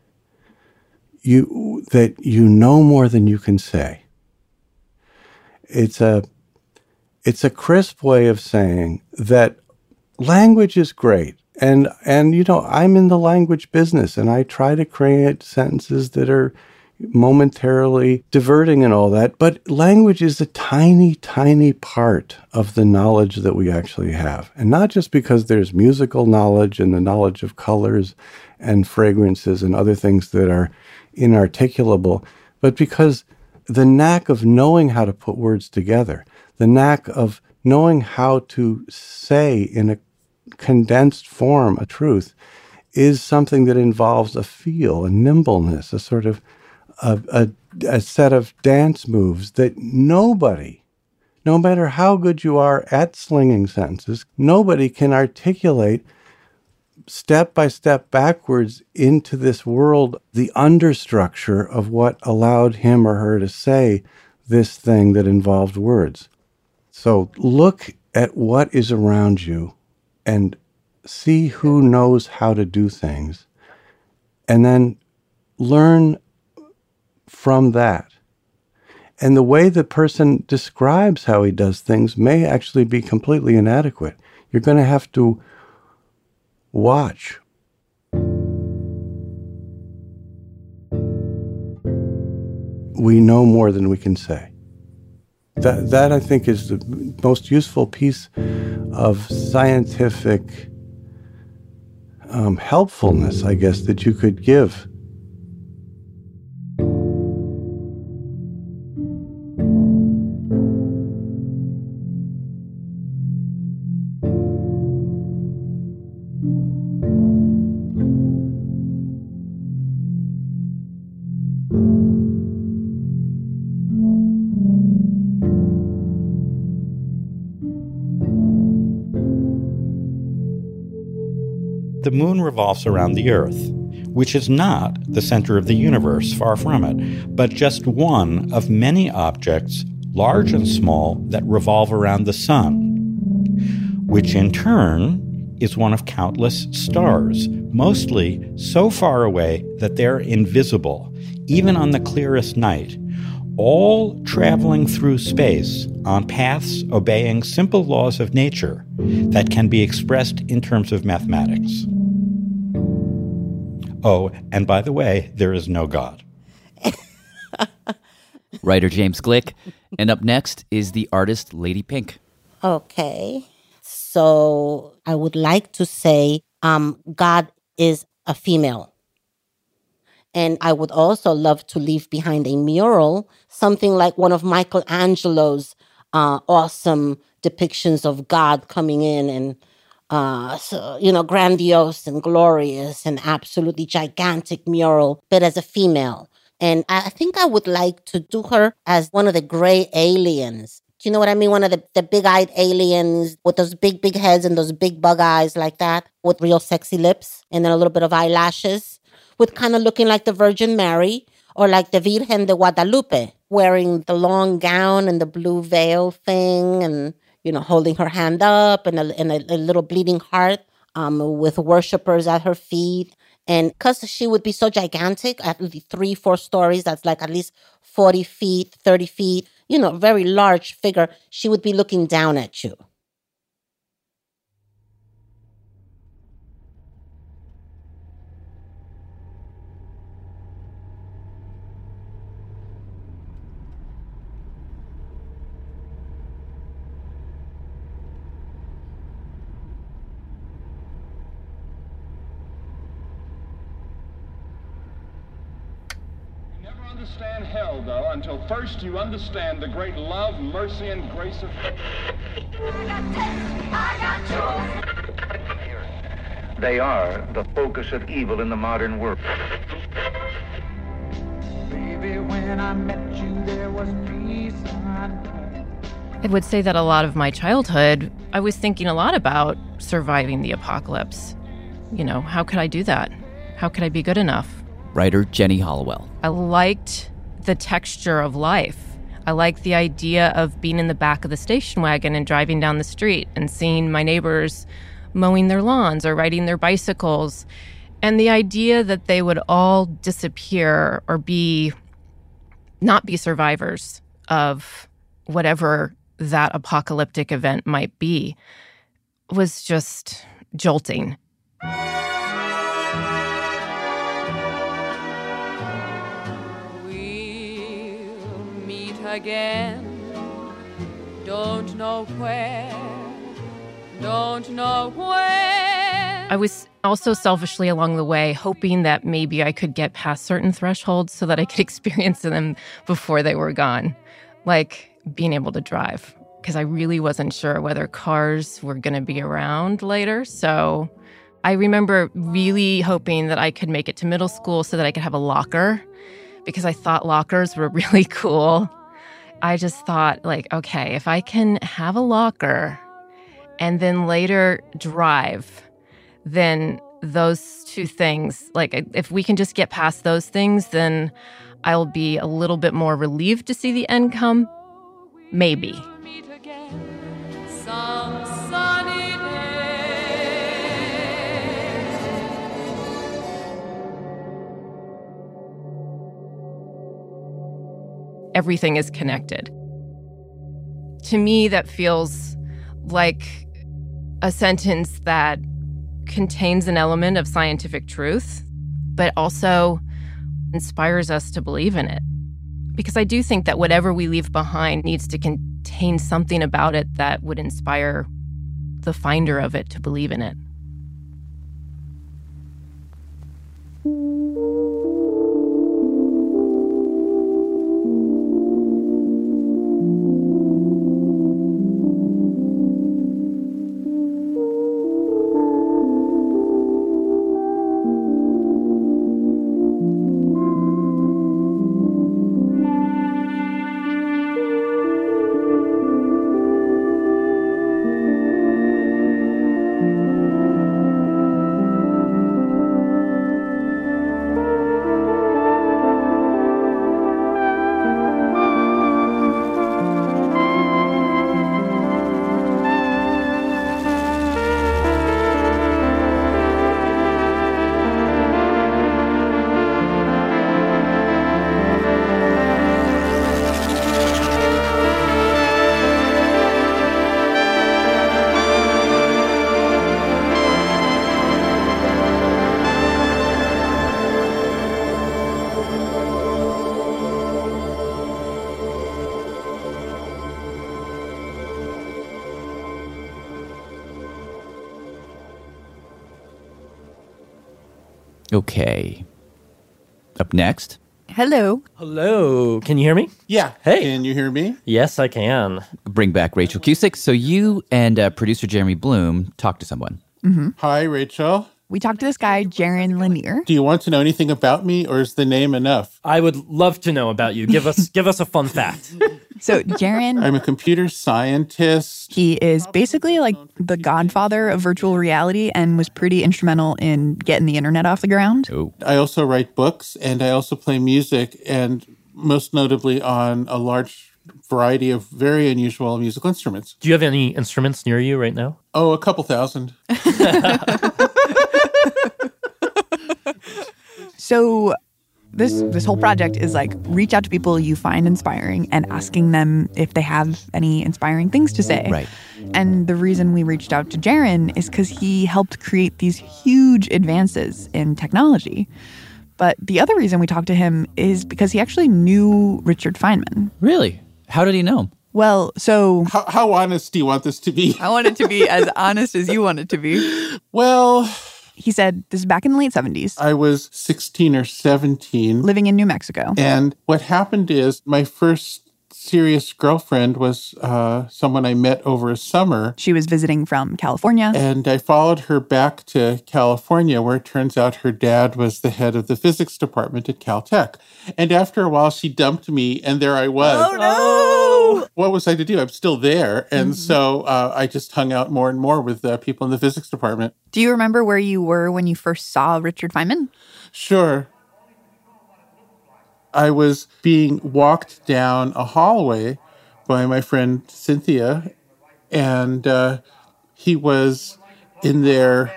Speaker 12: you know more than you can say. It's a crisp way of saying that language is great. And you know, I'm in the language business, and I try to create sentences that are momentarily diverting and all that, but language is a tiny, tiny part of the knowledge that we actually have. And not just because there's musical knowledge and the knowledge of colors and fragrances and other things that are inarticulable, but because the knack of knowing how to put words together, the knack of knowing how to say in a condensed form a truth, is something that involves a feel, a nimbleness, a sort of a set of dance moves that nobody, no matter how good you are at slinging sentences, nobody can articulate step by step backwards into this world, the understructure of what allowed him or her to say this thing that involved words. So look at what is around you and see who knows how to do things, and then learn from that. And the way the person describes how he does things may actually be completely inadequate. You're going to have to watch. We know more than we can say. That I think is the most useful piece of scientific helpfulness, I guess, that you could give.
Speaker 2: The moon revolves around the Earth, which is not the center of the universe, far from it, but just one of many objects, large and small, that revolve around the sun, which in turn is one of countless stars, mostly so far away that they're invisible, even on the clearest night, all traveling through space on paths obeying simple laws of nature that can be expressed in terms of mathematics. Oh, and by the way, there is no God.
Speaker 5: Writer James Glick. And up next is the artist Lady Pink.
Speaker 3: Okay. So I would like to say God is a female. And I would also love to leave behind a mural, something like one of Michelangelo's awesome depictions of God coming in and, grandiose and glorious and absolutely gigantic mural, but as a female. And I think I would like to do her as one of the gray aliens. Do you know what I mean? One of the big-eyed aliens with those big heads and those big bug eyes like that, with real sexy lips and then a little bit of eyelashes, with kind of looking like the Virgin Mary or like the Virgen de Guadalupe, wearing the long gown and the blue veil thing and, holding her hand up and a little bleeding heart with worshipers at her feet. And because she would be so gigantic, at least 3-4 stories, that's like at least 40 feet, 30 feet, very large figure, she would be looking down at you.
Speaker 8: Understand hell, though, until first you understand the great love, mercy, and grace of...
Speaker 9: They are the focus of evil in the modern world.
Speaker 8: Baby, when I met you, there was peace
Speaker 10: I would say that a lot of my childhood, I was thinking a lot about surviving the apocalypse. How could I do that? How could I be good enough?
Speaker 5: Writer Jenny Hollowell.
Speaker 10: I liked the texture of life. I liked the idea of being in the back of the station wagon and driving down the street and seeing my neighbors mowing their lawns or riding their bicycles. And the idea that they would all disappear or not be survivors of whatever that apocalyptic event might be was just jolting.
Speaker 25: Again, don't know where, don't know when.
Speaker 10: I was also selfishly along the way hoping that maybe I could get past certain thresholds so that I could experience them before they were gone, like being able to drive, because I really wasn't sure whether cars were going to be around later. So I remember really hoping that I could make it to middle school so that I could have a locker, because I thought lockers were really cool. I just thought, okay, if I can have a locker and then later drive, then those two things, if we can just get past those things, then I'll be a little bit more relieved to see the end come. Maybe.
Speaker 25: Some sunny
Speaker 10: Everything is connected. To me, that feels like a sentence that contains an element of scientific truth, but also inspires us to believe in it. Because I do think that whatever we leave behind needs to contain something about it that would inspire the finder of it to believe in it.
Speaker 5: Okay. Up next.
Speaker 4: Hello.
Speaker 6: Hello. Can you hear me?
Speaker 12: Yeah.
Speaker 6: Hey.
Speaker 12: Can you hear me?
Speaker 6: Yes, I can.
Speaker 5: Bring back Rachel Cusick. So you and producer Jeremy Bloom talked to someone.
Speaker 4: Mm-hmm.
Speaker 12: Hi, Rachel.
Speaker 4: We talked to this guy, Jaron Lanier.
Speaker 12: Do you want to know anything about me, or is the name enough?
Speaker 6: I would love to know about you. Give us a fun fact.
Speaker 4: So Jaron...
Speaker 12: I'm a computer scientist.
Speaker 4: He is basically like the godfather of virtual reality and was pretty instrumental in getting the internet off the ground.
Speaker 5: Oh.
Speaker 12: I also write books, and I also play music, and most notably on a large variety of very unusual musical instruments.
Speaker 6: Do you have any instruments near you right now?
Speaker 12: Oh, a couple thousand.
Speaker 4: So this whole project is like reach out to people you find inspiring and asking them if they have any inspiring things to say.
Speaker 5: Right.
Speaker 4: And the reason we reached out to Jaron is because he helped create these huge advances in technology. But the other reason we talked to him is because he actually knew Richard Feynman.
Speaker 5: Really? How did he know him?
Speaker 4: Well, so...
Speaker 12: How honest do you want this to be?
Speaker 4: I want it to be as honest as you want it to be.
Speaker 12: Well...
Speaker 4: He said this is back in the late 70s.
Speaker 12: I was 16 or 17.
Speaker 4: Living in New Mexico.
Speaker 12: And what happened is my first serious girlfriend was someone I met over a summer.
Speaker 4: She was visiting from California.
Speaker 12: And I followed her back to California, where it turns out her dad was the head of the physics department at Caltech. And after a while, she dumped me, and there I was.
Speaker 4: Oh, no!
Speaker 12: What was I to do? I'm still there. And so I just hung out more and more with people in the physics department.
Speaker 4: Do you remember where you were when you first saw Richard Feynman?
Speaker 12: Sure. I was being walked down a hallway by my friend Cynthia, and he was in there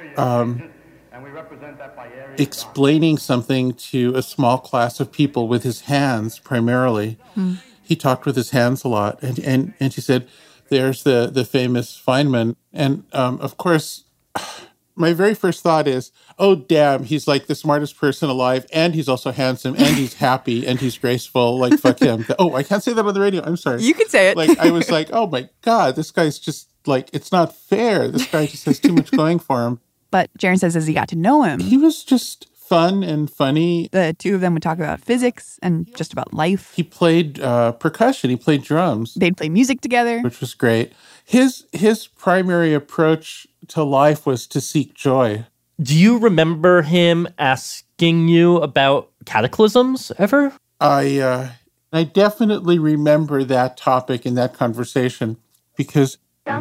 Speaker 12: explaining something to a small class of people with his hands primarily. He talked with his hands a lot, and she said, there's the famous Feynman. And of course, my very first thought is, oh, damn, he's like the smartest person alive, and he's also handsome, and he's happy, and he's graceful. Like, fuck him. Oh, I can't say that on the radio. I'm sorry.
Speaker 4: You can say it.
Speaker 12: Like, I was like, oh, my God, this guy's just, like, it's not fair. This guy just has too much going for him.
Speaker 4: But Jaron says as he got to know him,
Speaker 12: he was just fun and funny.
Speaker 4: The two of them would talk about physics and just about life.
Speaker 12: He played percussion. He played drums.
Speaker 4: They'd play music together.
Speaker 12: Which was great. His primary approach to life was to seek joy.
Speaker 6: Do you remember him asking you about cataclysms ever?
Speaker 12: I definitely remember that topic in that conversation because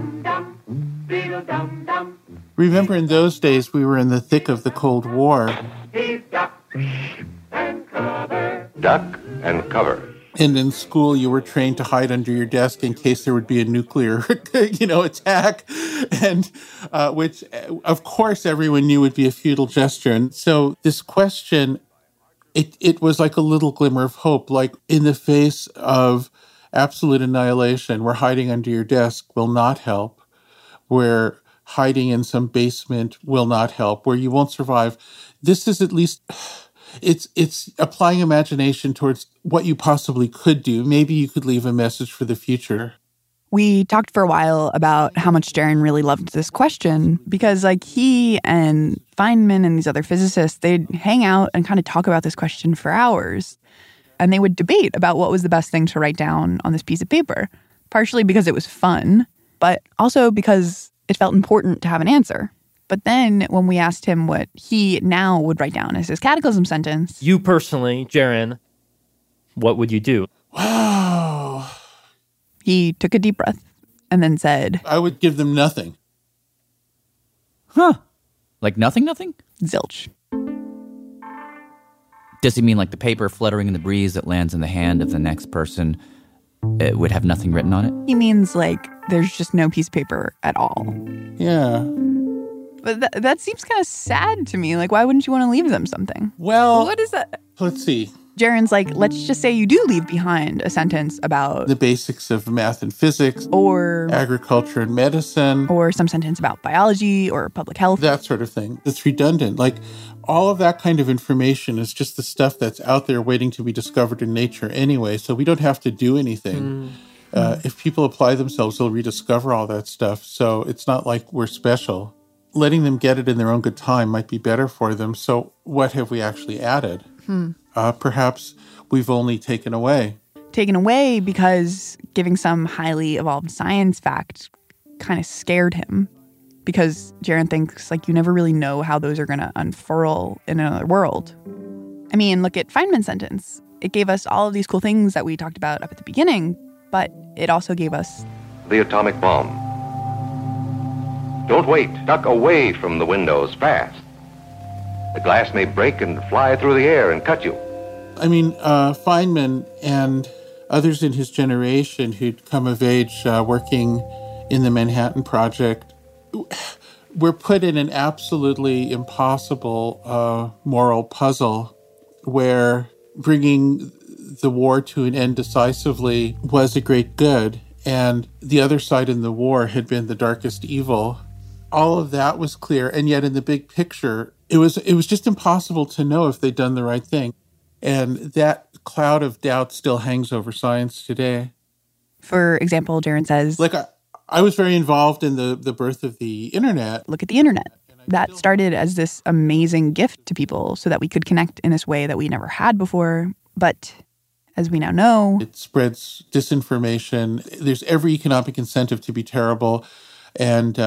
Speaker 12: remember in those days we were in the thick of the Cold War.
Speaker 9: Duck and cover.
Speaker 12: And in school, you were trained to hide under your desk in case there would be a nuclear, attack, and which, of course, everyone knew would be a futile gesture. And so this question, it was like a little glimmer of hope, like in the face of absolute annihilation, where hiding under your desk will not help, where hiding in some basement will not help, where you won't survive. This is at least... It's applying imagination towards what you possibly could do. Maybe you could leave a message for the future.
Speaker 4: We talked for a while about how much Jaron really loved this question because, like, he and Feynman and these other physicists, they'd hang out and kind of talk about this question for hours. And they would debate about what was the best thing to write down on this piece of paper, partially because it was fun, but also because it felt important to have an answer. But then when we asked him what he now would write down as his cataclysm sentence...
Speaker 6: You personally, Jaron, what would you do?
Speaker 12: Wow.
Speaker 4: He took a deep breath and then said...
Speaker 12: I would give them nothing.
Speaker 5: Huh. Like nothing?
Speaker 4: Zilch.
Speaker 5: Does he mean like the paper fluttering in the breeze that lands in the hand of the next person? It would have nothing written on it?
Speaker 4: He means like there's just no piece of paper at all.
Speaker 12: Yeah.
Speaker 4: But that seems kind of sad to me. Like, why wouldn't you want to leave them something?
Speaker 12: Well,
Speaker 4: what is that?
Speaker 12: Let's see.
Speaker 4: Jaron's like, let's just say you do leave behind a sentence about...
Speaker 12: the basics of math and physics.
Speaker 4: Or...
Speaker 12: agriculture and medicine.
Speaker 4: Or some sentence about biology or public health.
Speaker 12: That sort of thing. It's redundant. Like, all of that kind of information is just the stuff that's out there waiting to be discovered in nature anyway, so we don't have to do anything. If people apply themselves, they'll rediscover all that stuff. So it's not like we're special.
Speaker 7: letting them get it in their own good time might be better for them. So what have we actually added? Perhaps we've only taken away.
Speaker 4: Taken away because giving some highly evolved science fact kind of scared him. Because Jaron thinks, like, you never really know how those are going to unfurl in another world. I mean, look at Feynman's sentence. It gave us all of these cool things that we talked about up at the beginning, but it also gave us
Speaker 11: the atomic bomb. Don't wait. Duck away from the windows fast. The glass may break and fly through the air and cut you.
Speaker 7: I mean, Feynman and others in his generation who'd come of age working in the Manhattan Project were put in an absolutely impossible moral puzzle where bringing the war to an end decisively was a great good, and the other side in the war had been the darkest evil. All of that was clear, and yet in the big picture, it was just impossible to know if they'd done the right thing. And that cloud of doubt still hangs over science today.
Speaker 4: For example, Jaron says,
Speaker 7: like, I was very involved in the birth of the internet.
Speaker 4: Look at the internet. That started as this amazing gift to people so that we could connect in this way that we never had before. But as we now know,
Speaker 7: it spreads disinformation. There's every economic incentive to be terrible. And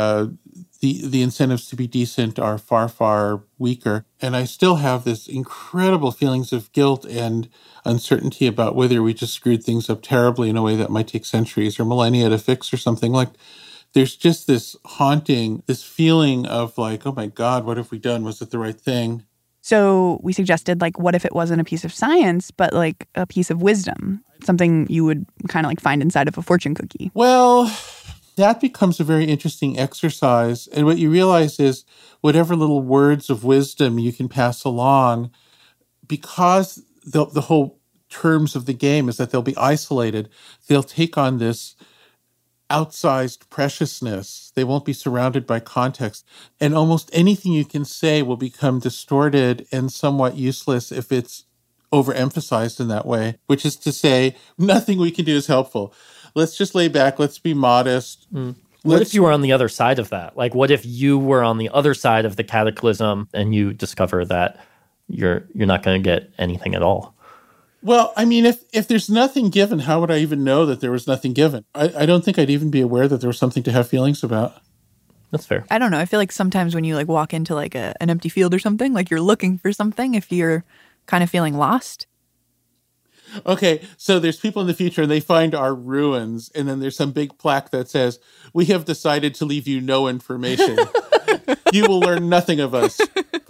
Speaker 7: the incentives to be decent are far, far weaker. And I still have this incredible feelings of guilt and uncertainty about whether we just screwed things up terribly in a way that might take centuries or millennia to fix or something. Like, there's just this haunting, this feeling of like, oh my God, what have we done? Was it the right thing?
Speaker 4: So we suggested, like, what if it wasn't a piece of science, but like a piece of wisdom? Something you would kind of like find inside of a fortune cookie.
Speaker 7: Well, that becomes a very interesting exercise. And what you realize is whatever little words of wisdom you can pass along, because the whole terms of the game is that they'll be isolated, they'll take on this outsized preciousness. They won't be surrounded by context. And almost anything you can say will become distorted and somewhat useless if it's overemphasized in that way, which is to say, nothing we can do is helpful. Let's just lay back. Let's be modest.
Speaker 6: What if you were on the other side of that? Like, what if you were on the other side of the cataclysm and you discover that you're not going to get anything at all?
Speaker 7: Well, I mean, if there's nothing given, how would I even know that there was nothing given? I don't think I'd even be aware that there was something to have feelings about.
Speaker 6: That's fair.
Speaker 4: I don't know. I feel like sometimes when you like walk into like an empty field or something, like you're looking for something if you're kind of feeling lost.
Speaker 7: Okay, so there's people in the future and they find our ruins, and then there's some big plaque that says, "We have decided to leave you no information. You will learn nothing of us."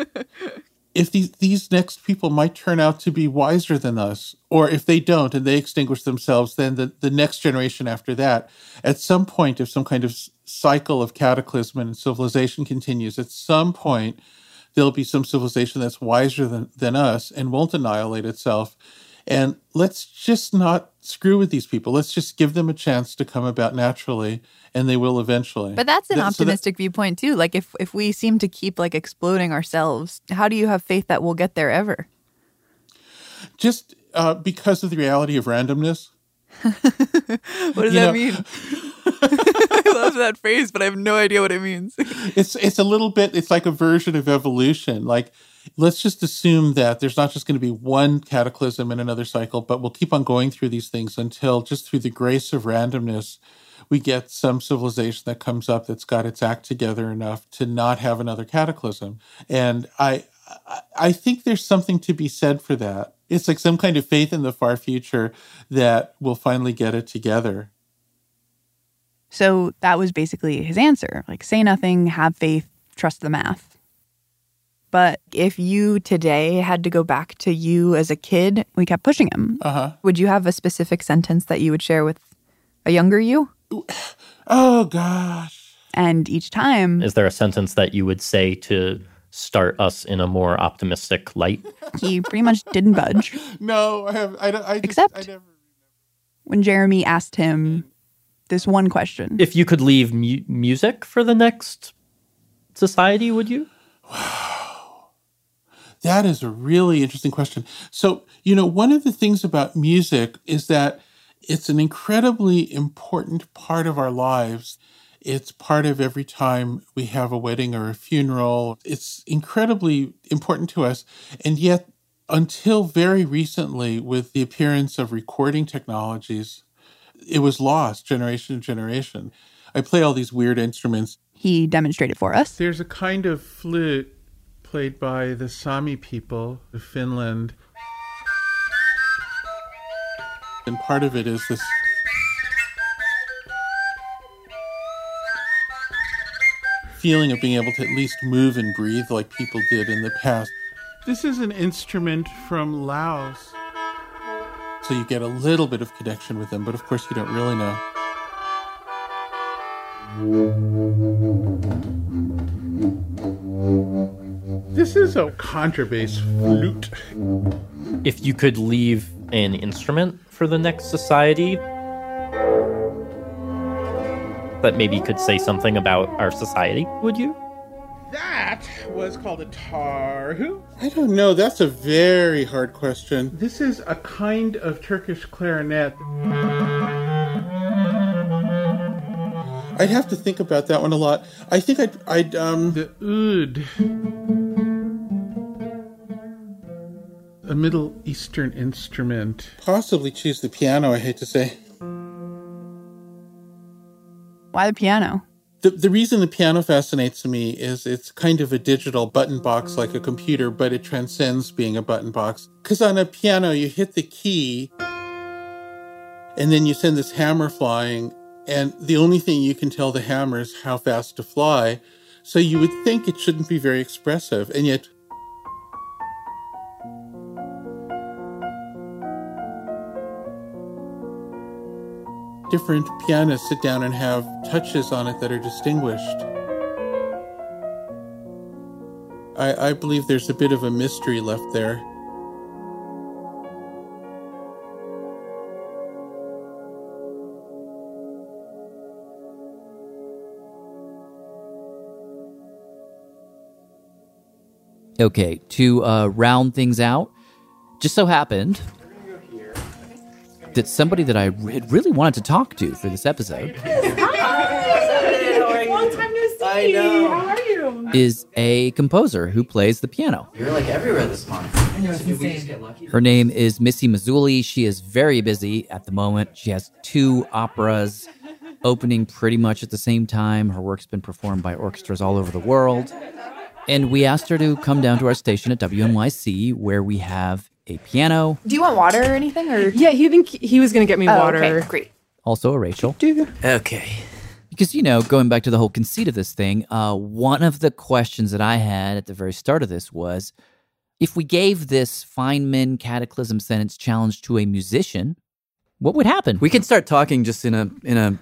Speaker 7: If these next people might turn out to be wiser than us, or if they don't and they extinguish themselves, then the next generation after that, at some point, if some kind of cycle of cataclysm and civilization continues, at some point, there'll be some civilization that's wiser than us and won't annihilate itself. And let's just not screw with these people. Let's just give them a chance to come about naturally, and they will eventually.
Speaker 4: But that's an optimistic viewpoint, too. Like, if we seem to keep, like, exploding ourselves, how do you have faith that we'll get there ever?
Speaker 7: Just because of the reality of randomness.
Speaker 4: What does that mean? I love that phrase, but I have no idea what it means.
Speaker 7: It's a little bit, it's like a version of evolution. Like, let's just assume that there's not just going to be one cataclysm in another cycle, but we'll keep on going through these things until, just through the grace of randomness, we get some civilization that comes up that's got its act together enough to not have another cataclysm. And I think there's something to be said for that. It's like some kind of faith in the far future that we'll finally get it together.
Speaker 4: So that was basically his answer. Like, say nothing, have faith, trust the math. But if you today had to go back to you as a kid, we kept pushing him. Would you have a specific sentence that you would share with a younger you?
Speaker 7: Oh, gosh.
Speaker 4: And each time...
Speaker 6: Is there a sentence that you would say to start us in a more optimistic light?
Speaker 4: He pretty much didn't budge.
Speaker 7: No,
Speaker 4: Except when Jeremy asked him this one question.
Speaker 6: If you could leave music for the next society, would you?
Speaker 7: That is a really interesting question. So, one of the things about music is that it's an incredibly important part of our lives. It's part of every time we have a wedding or a funeral. It's incredibly important to us. And yet, until very recently, with the appearance of recording technologies, it was lost generation to generation. I play all these weird instruments.
Speaker 4: He demonstrated for us.
Speaker 7: There's a kind of flute played by the Sami people of Finland. And part of it is this feeling of being able to at least move and breathe like people did in the past. This is an instrument from Laos. So you get a little bit of connection with them, but of course you don't really know. This is a contrabass flute.
Speaker 6: If you could leave an instrument for the next society that maybe could say something about our society, would you?
Speaker 7: That was called a tarhu. I don't know. That's a very hard question. This is a kind of Turkish clarinet. I'd have to think about that one a lot. I think I'd the oud. A Middle Eastern instrument. Possibly choose the piano, I hate to say.
Speaker 4: Why the piano?
Speaker 7: The reason the piano fascinates me is it's kind of a digital button box like a computer, but it transcends being a button box. Because on a piano, you hit the key, and then you send this hammer flying, and the only thing you can tell the hammer is how fast to fly. So you would think it shouldn't be very expressive, and yet different pianists sit down and have touches on it that are distinguished. I believe there's a bit of a mystery left there.
Speaker 5: Okay, to round things out, just so happened that somebody that I had really wanted to talk to for this episode
Speaker 13: Long time no see. I know. How are you?
Speaker 5: is a composer who plays the piano.
Speaker 13: You're like everywhere this month. I know, it's insane.
Speaker 5: Her name is Missy Mazzulli. She is very busy at the moment. She has 2 operas opening pretty much at the same time. Her work's been performed by orchestras all over the world. And we asked her to come down to our station at WNYC, where we have a piano.
Speaker 20: Do you want water or anything? Or
Speaker 13: Yeah, he was going to get me water.
Speaker 20: Okay, great.
Speaker 5: Also a Rachel. Okay. Because, going back to the whole conceit of this thing, one of the questions that I had at the very start of this was, if we gave this Feynman Cataclysm Sentence Challenge to a musician, what would happen? We can start talking just we can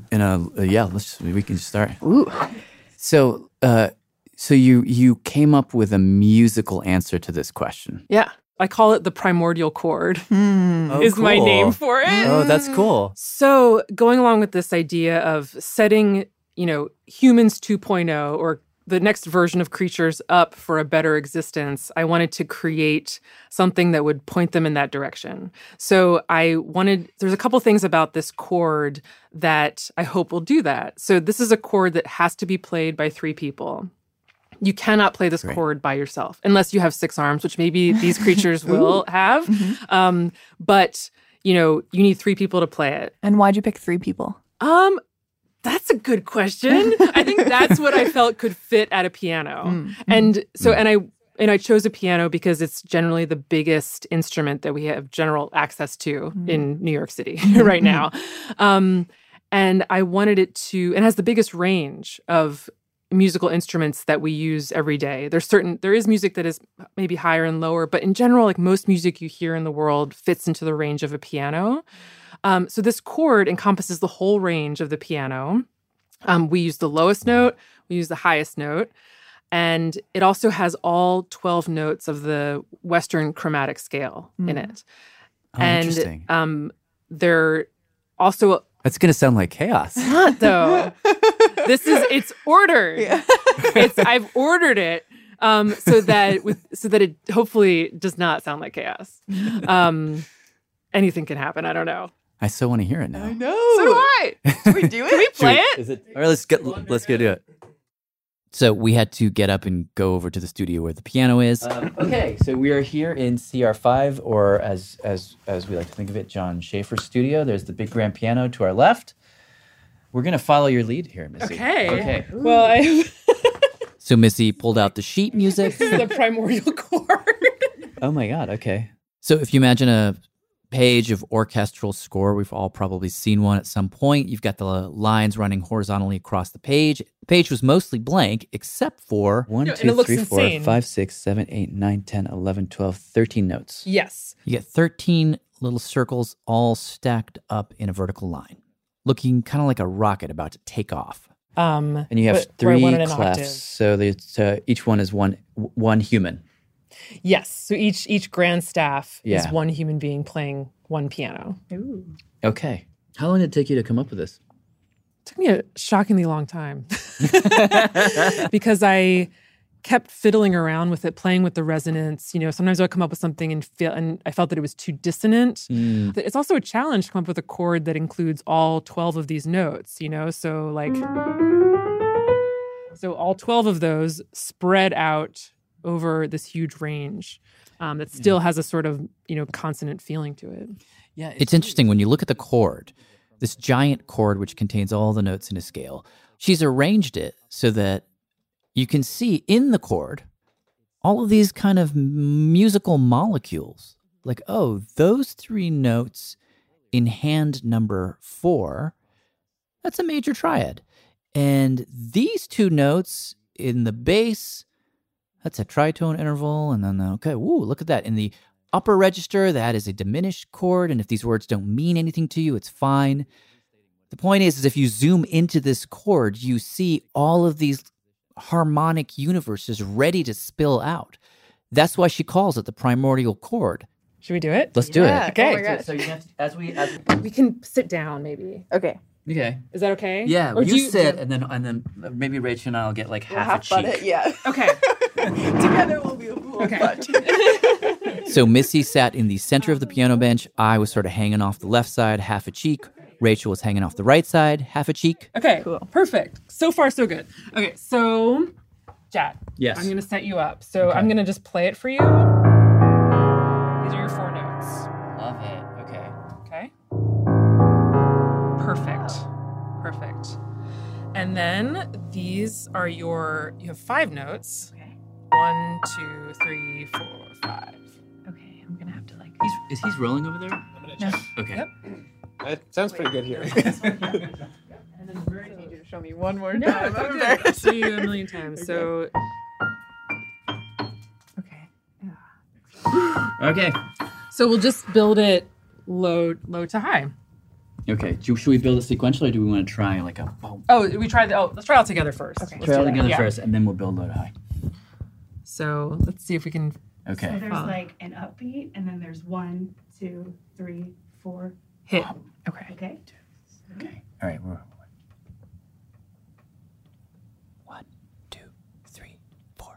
Speaker 5: just start.
Speaker 20: Ooh.
Speaker 5: So you came up with a musical answer to this question.
Speaker 13: Yeah. I call it the primordial chord is
Speaker 5: cool.
Speaker 13: my name for it.
Speaker 5: Oh, that's cool.
Speaker 13: So going along with this idea of setting, humans 2.0 or the next version of creatures up for a better existence, I wanted to create something that would point them in that direction. So there's a couple things about this chord that I hope will do that. So this is a chord that has to be played by 3 people. You cannot play this chord by yourself unless you have 6 arms, which maybe these creatures will have. Mm-hmm. But, you need 3 people to play it.
Speaker 4: And why'd you pick 3 people?
Speaker 13: That's a good question. I think that's what I felt could fit at a piano. And so, and I chose a piano because it's generally the biggest instrument that we have general access to in New York City right now. And I wanted it and has the biggest range of musical instruments that we use every day. There is music that is maybe higher and lower, but in general, like most music you hear in the world fits into the range of a piano. So this chord encompasses the whole range of the piano. We use the lowest note, we use the highest note, and it also has all 12 notes of the Western chromatic scale in it.
Speaker 5: Interesting.
Speaker 13: They're also...
Speaker 5: That's going to sound like chaos.
Speaker 13: It's not, though. It's ordered. Yeah. I've ordered it so that it hopefully does not sound like chaos. Anything can happen. I don't know.
Speaker 5: I so want to hear it now.
Speaker 4: I know. So do I. Should we do it? Can we play it?
Speaker 5: All right, let's go do it. So we had to get up and go over to the studio where the piano is. Okay, so we are here in CR5, or as we like to think of it, John Schaefer's studio. There's the big grand piano to our left. We're going to follow your lead here, Missy.
Speaker 13: Okay. Well,
Speaker 5: So Missy pulled out the sheet music.
Speaker 13: This is the primordial chord.
Speaker 5: Oh my God, okay. So if you imagine a page of orchestral score, we've all probably seen one at some point. You've got the lines running horizontally across the page. The page was mostly blank, except for 1, 2, 3, 4, 5, 6, 7, 8, 9, 10, 11, 12, 13 notes.
Speaker 13: Yes.
Speaker 5: You get 13 little circles all stacked up in a vertical line, looking kind of like a rocket about to take off.
Speaker 13: And
Speaker 5: you have 3 clefs, so each one is one human.
Speaker 13: Yes. So each grand staff is
Speaker 5: Yeah.
Speaker 13: one human being playing one piano. Ooh.
Speaker 5: Okay. How long did it take you to come up with this?
Speaker 13: It took me a shockingly long time because I kept fiddling around with it, playing with the resonance. You know, sometimes I would come up with something and I felt that it was too dissonant. It's also a challenge to come up with a chord that includes all 12 of these notes, you know? So all 12 of those spread out over this huge range that still has a sort of, you know, consonant feeling to it.
Speaker 5: Yeah, it's interesting when you look at the chord, this giant chord which contains all the notes in a scale. She's arranged it so that you can see in the chord all of these kind of musical molecules. Like, oh, those 3 notes in hand number 4, that's a major triad. And these 2 notes in the bass, that's a tritone interval. And then, okay, look at that. In the upper register, that is a diminished chord. And if these words don't mean anything to you, it's fine. The point is if you zoom into this chord, you see all of these harmonic universes ready to spill out. That's why she calls it the primordial chord.
Speaker 13: Should we do it?
Speaker 5: Let's do it.
Speaker 13: Okay.
Speaker 5: Oh my God. So you have to, as
Speaker 13: we can sit down maybe.
Speaker 20: Okay.
Speaker 5: Okay.
Speaker 13: Is that okay?
Speaker 5: Yeah.
Speaker 13: Or
Speaker 5: you sit and then maybe Rachel and I'll get like half a cheek.
Speaker 20: It, yeah.
Speaker 13: Okay.
Speaker 20: Together we'll be a full butt.
Speaker 5: So Missy sat in the center of the piano bench. I was sort of hanging off the left side, half a cheek. Rachel was hanging off the right side, half a cheek.
Speaker 13: Okay, cool. Perfect. So far, so good. Okay, so, Jad.
Speaker 5: Yes.
Speaker 13: I'm going to set you up. So I'm going to just play it for you. These are your 4 notes.
Speaker 5: Love it. Okay.
Speaker 13: Okay. Perfect. And then these are you have 5 notes. Okay. 1, 2, 3, 4, 5.
Speaker 20: Okay, I'm going to have to
Speaker 5: Is he rolling over there?
Speaker 20: I'm going to check.
Speaker 5: Okay.
Speaker 13: Yep.
Speaker 7: That sounds pretty good here.
Speaker 20: And then I need you to show me one more time.
Speaker 13: Yeah, I'll show you a million times. So.
Speaker 5: Okay.
Speaker 13: So we'll just build it low to high.
Speaker 5: Okay. Should we build it sequentially, or do we want to try like a...
Speaker 13: let's try all together first.
Speaker 20: Okay.
Speaker 5: Try all together first, and then we'll build low to high.
Speaker 13: So let's see if we can...
Speaker 5: Okay.
Speaker 14: So there's like an upbeat, and then there's 1, 2, 3, 4.
Speaker 13: Hit.
Speaker 14: Okay. Okay.
Speaker 5: All right. 1, 2, 3, 4.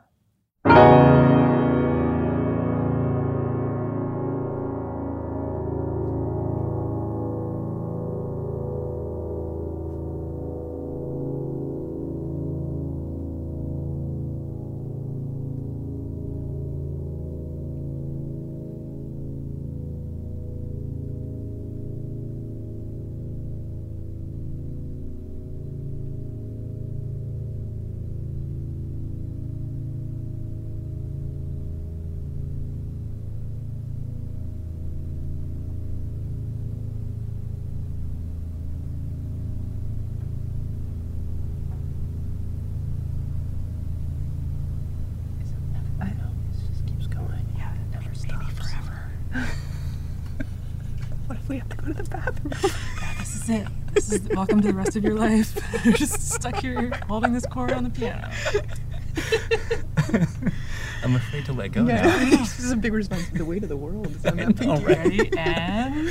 Speaker 20: We have to go to the bathroom.
Speaker 13: God, this is it. This is welcome to the rest of your life. You're just stuck here holding this chord on the piano.
Speaker 5: I'm afraid to let go
Speaker 20: Yeah.
Speaker 5: now.
Speaker 20: This is a big responsibility. The weight of the world is on that
Speaker 5: know,
Speaker 20: pinky.
Speaker 5: right?
Speaker 13: Ready? And...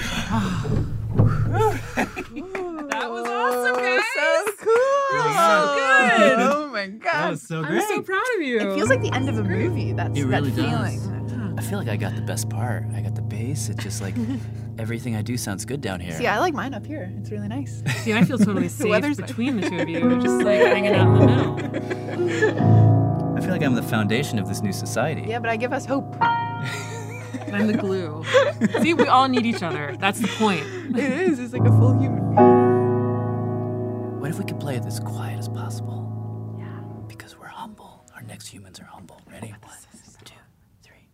Speaker 13: that was awesome, guys.
Speaker 20: So cool.
Speaker 13: So good.
Speaker 20: Oh my god.
Speaker 5: That was so great.
Speaker 13: I'm so proud of you.
Speaker 20: It feels like the end of a movie. That's
Speaker 5: It really
Speaker 20: that feeling.
Speaker 5: does. I feel like I got the best part. I got the bass. It's just like everything I do sounds good down here.
Speaker 4: See, I like mine up here. It's really nice.
Speaker 13: See, I feel totally safe between the two of you, just like hanging out in the middle.
Speaker 5: I feel like I'm the foundation of this new society.
Speaker 4: Yeah, but I give us hope.
Speaker 13: I'm the glue. See, we all need each other. That's the point.
Speaker 4: It is. It's like a full human being.
Speaker 5: What if we could play it as quiet as possible? Yeah. Because we're humble. Our next humans are humble. Ready? 1, 2, 3.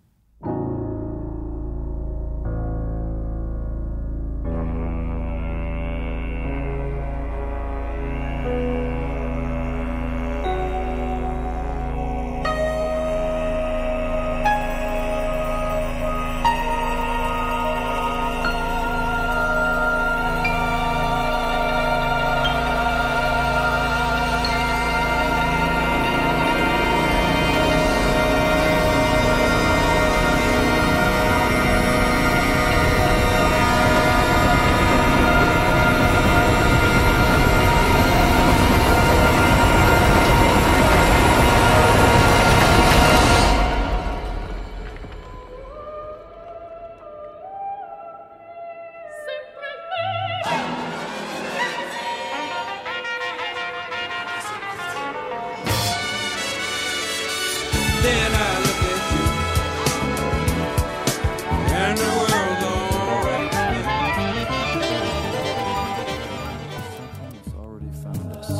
Speaker 15: Then I look at you, and the world's alright.
Speaker 5: Someone's already found us.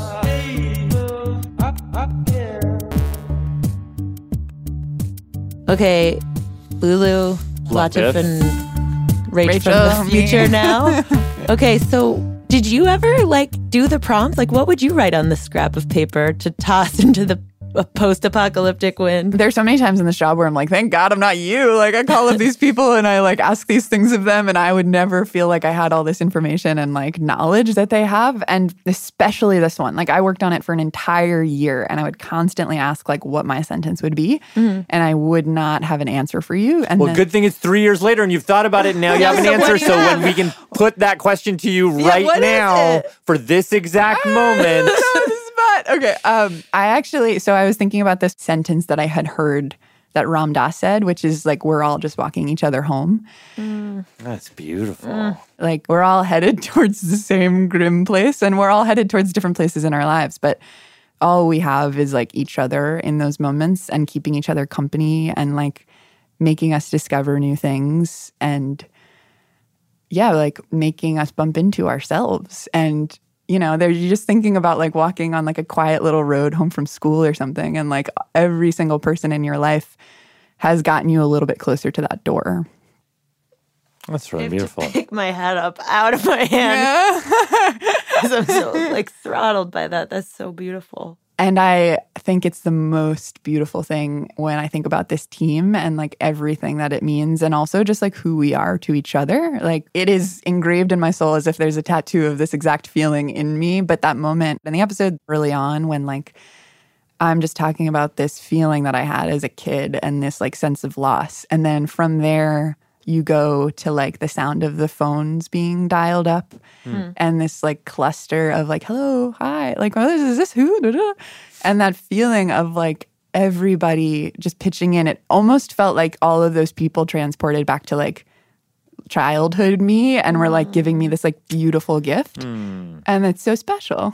Speaker 16: Okay, Lulu, Latif, and Rachel from the future now. Okay, so did you ever do the prompts? What would you write on the scrap of paper to toss into the post-apocalyptic wind?
Speaker 4: There's so many times in this job where I'm like, thank God I'm not you. I call up these people and I ask these things of them, and I would never feel like I had all this information and knowledge that they have. And especially this one, I worked on it for an entire year, and I would constantly ask what my sentence would be, and I would not have an answer for you. And
Speaker 17: good thing it's 3 years later and you've thought about it and now you have an answer. So when we can put that question to you right now for this exact moment.
Speaker 4: Okay. I was thinking about this sentence that I had heard that Ram Dass said, which is we're all just walking each other home.
Speaker 17: That's beautiful.
Speaker 4: We're all headed towards the same grim place, and we're all headed towards different places in our lives. But all we have is each other in those moments, and keeping each other company, and making us discover new things, and making us bump into ourselves. And you're just thinking about walking on a quiet little road home from school or something, and every single person in your life has gotten you a little bit closer to that door.
Speaker 17: That's really beautiful.
Speaker 16: Pick my hat up out of my hand. Because I'm so throttled by that. That's so beautiful.
Speaker 4: And I think it's the most beautiful thing when I think about this team and everything that it means, and also just who we are to each other. It is engraved in my soul as if there's a tattoo of this exact feeling in me. But that moment in the episode early on when I'm just talking about this feeling that I had as a kid and this sense of loss. And then from there, you go to the sound of the phones being dialed up and this cluster of hello, hi, is this who? Da-da. And that feeling of everybody just pitching in. It almost felt like all of those people transported back to childhood me and were giving me this beautiful gift. And it's so special.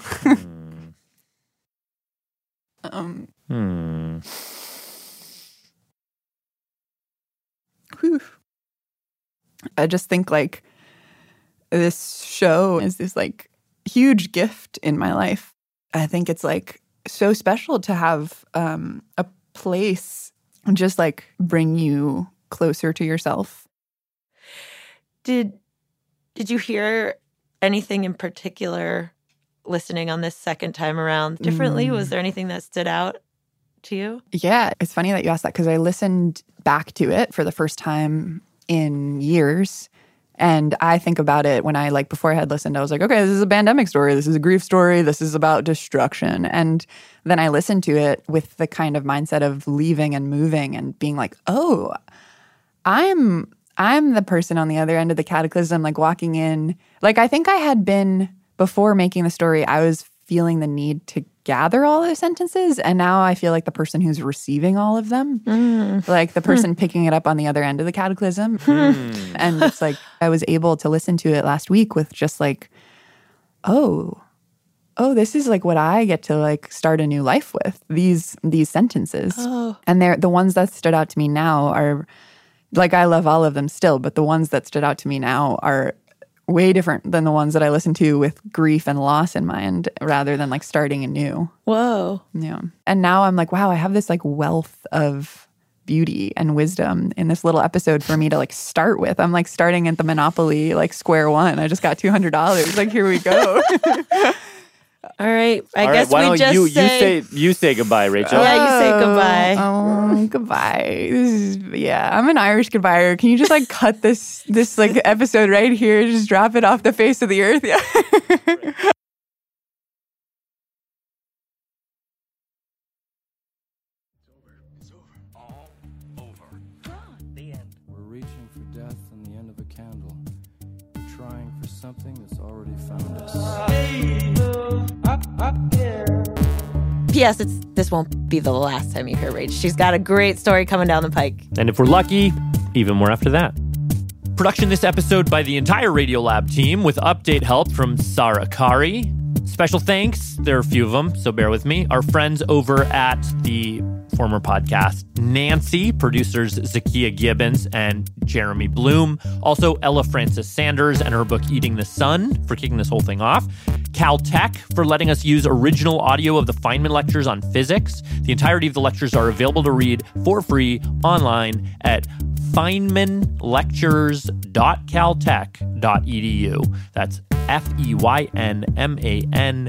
Speaker 4: Whew. I just think this show is this huge gift in my life. I think it's so special to have a place just bring you closer to yourself.
Speaker 16: Did you hear anything in particular listening on this second time around differently? Was there anything that stood out to you?
Speaker 4: Yeah, it's funny that you asked that, because I listened back to it for the first time in years. And I think about it when I, before I had listened, I was okay, this is a pandemic story. This is a grief story. This is about destruction. And then I listened to it with the kind of mindset of leaving and moving and being oh, I'm the person on the other end of the cataclysm, walking in. I think I had been, before making the story, I was feeling the need to gather all those sentences. And now I feel like the person who's receiving all of them, like the person picking it up on the other end of the cataclysm. And it's like I was able to listen to it last week with just like, oh, this is like what I get to like start a new life with, these sentences. And they're the ones that stood out to me now are like, I love all of them still, but the ones that stood out to me now are way different than the ones that I listened to with grief and loss in mind, rather than like starting anew.
Speaker 16: Whoa.
Speaker 4: Yeah. And now I'm like, wow, I have this like wealth of beauty and wisdom in this little episode for me to like start with. I'm like starting at the Monopoly, like square one. I just got $200. Like, here we go.
Speaker 16: All right. I
Speaker 17: All
Speaker 16: guess
Speaker 17: right, why
Speaker 16: we
Speaker 17: don't
Speaker 16: just
Speaker 17: you say goodbye, Rachel.
Speaker 16: Yeah, you say goodbye.
Speaker 4: Oh, goodbye. I'm an Irish goodbyer. Can you just like cut this like episode right here? Just drop it off the face of the earth. Yeah.
Speaker 18: We're reaching for death and the end of a candle. We're trying for something that's already found us.
Speaker 16: P.S. This won't be the last time you hear Rach. She's got a great story coming down the pike.
Speaker 6: And if we're lucky, even more after that. Production this episode by the entire Radiolab team with update help from Sarah Kari. Special thanks, there are a few of them, so bear with me. Our friends over at the former podcast Nancy, producers Zakiya Gibbons and Jeremy Bloom. Also Ella Francis Sanders and her book Eating the Sun for kicking this whole thing off. Caltech for letting us use original audio of the Feynman lectures on physics. The entirety of the lectures are available to read for free online at feynmanlectures.caltech.edu. That's FEYNMAN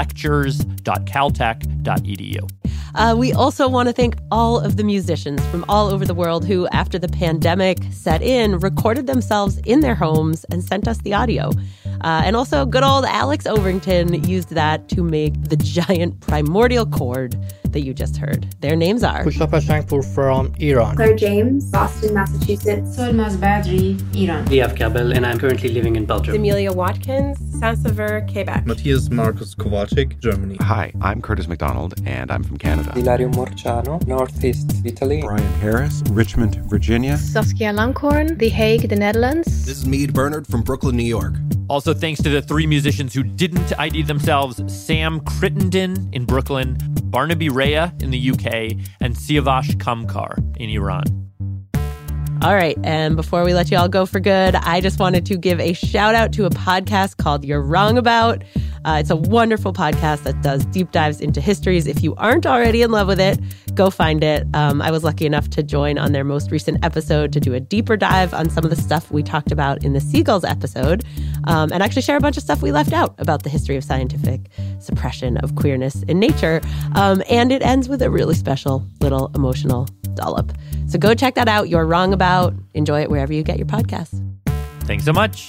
Speaker 6: lectures.caltech.edu.
Speaker 16: We also want to thank all of the musicians from all over the world who, after the pandemic set in, recorded themselves in their homes and sent us the audio. And also good old Alex Overington used that to make the giant primordial chord that you just heard. Their names are
Speaker 19: Pushpa Shangpur from Iran.
Speaker 21: Claire James, Boston, Massachusetts.
Speaker 23: Solmaz Badri, Iran.
Speaker 19: Liav Kabel, and I'm currently living in Belgium.
Speaker 21: Amelia Watkins, Saint-Sever, Quebec.
Speaker 24: Matthias Marcus Kovacic, Germany.
Speaker 26: Hi, I'm Curtis McDonald, and I'm from Canada.
Speaker 27: Ilario Morciano, Northeast Italy.
Speaker 26: Brian Harris, Richmond, Virginia.
Speaker 28: Saskia Langhorn, The Hague, the Netherlands.
Speaker 29: This is Meade Bernard from Brooklyn, New York.
Speaker 6: Also, thanks to the three musicians who didn't ID themselves, Sam Crittenden in Brooklyn, Barnaby Rhea in the UK, and Siavash Kamkar in Iran.
Speaker 16: All right, and before we let you all go for good, I just wanted to give a shout out to a podcast called You're Wrong About. It's a wonderful podcast that does deep dives into histories. If you aren't already in love with it, go find it. I was lucky enough to join on their most recent episode to do a deeper dive on some of the stuff we talked about in the Seagulls episode, and actually share a bunch of stuff we left out about the history of scientific suppression of queerness in nature. And it ends with a really special little emotional dollop. So go check that out. You're Wrong About. Enjoy it wherever you get your podcasts.
Speaker 6: Thanks so much.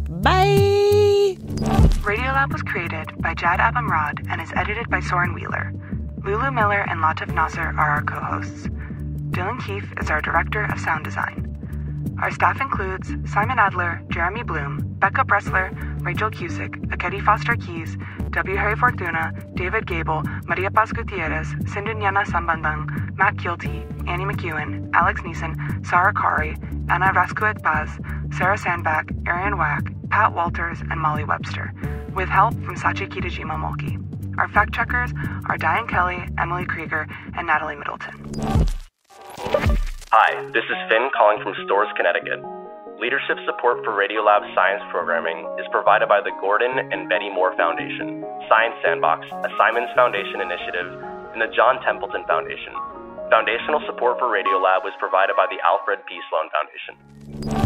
Speaker 16: Bye.
Speaker 30: Radiolab was created by Jad Abumrad and is edited by Soren Wheeler. Lulu Miller and Latif Nasser are our co-hosts. Dylan Keefe is our director of sound design. Our staff includes Simon Adler, Jeremy Bloom, Becca Bressler, Rachel Cusick, Akedi Foster Keys, W. Harry Fortuna, David Gable, Maria Paz Gutierrez, Sindhunyana Sambandang, Matt Kielty, Annie McEwen, Alex Neeson, Sarah Kari, Anna Raskuet Baz, Sarah Sandback, Arian Wack, Pat Walters, and Molly Webster, with help from Sachi Kitajima Mulkey. Our fact checkers are Diane Kelly, Emily Krieger, and Natalie Middleton.
Speaker 31: Hi, this is Finn calling from Storrs, Connecticut. Leadership support for Radiolab science programming is provided by the Gordon and Betty Moore Foundation, Science Sandbox, a Simons Foundation initiative, and the John Templeton Foundation. Foundational support for Radiolab was provided by the Alfred P. Sloan Foundation.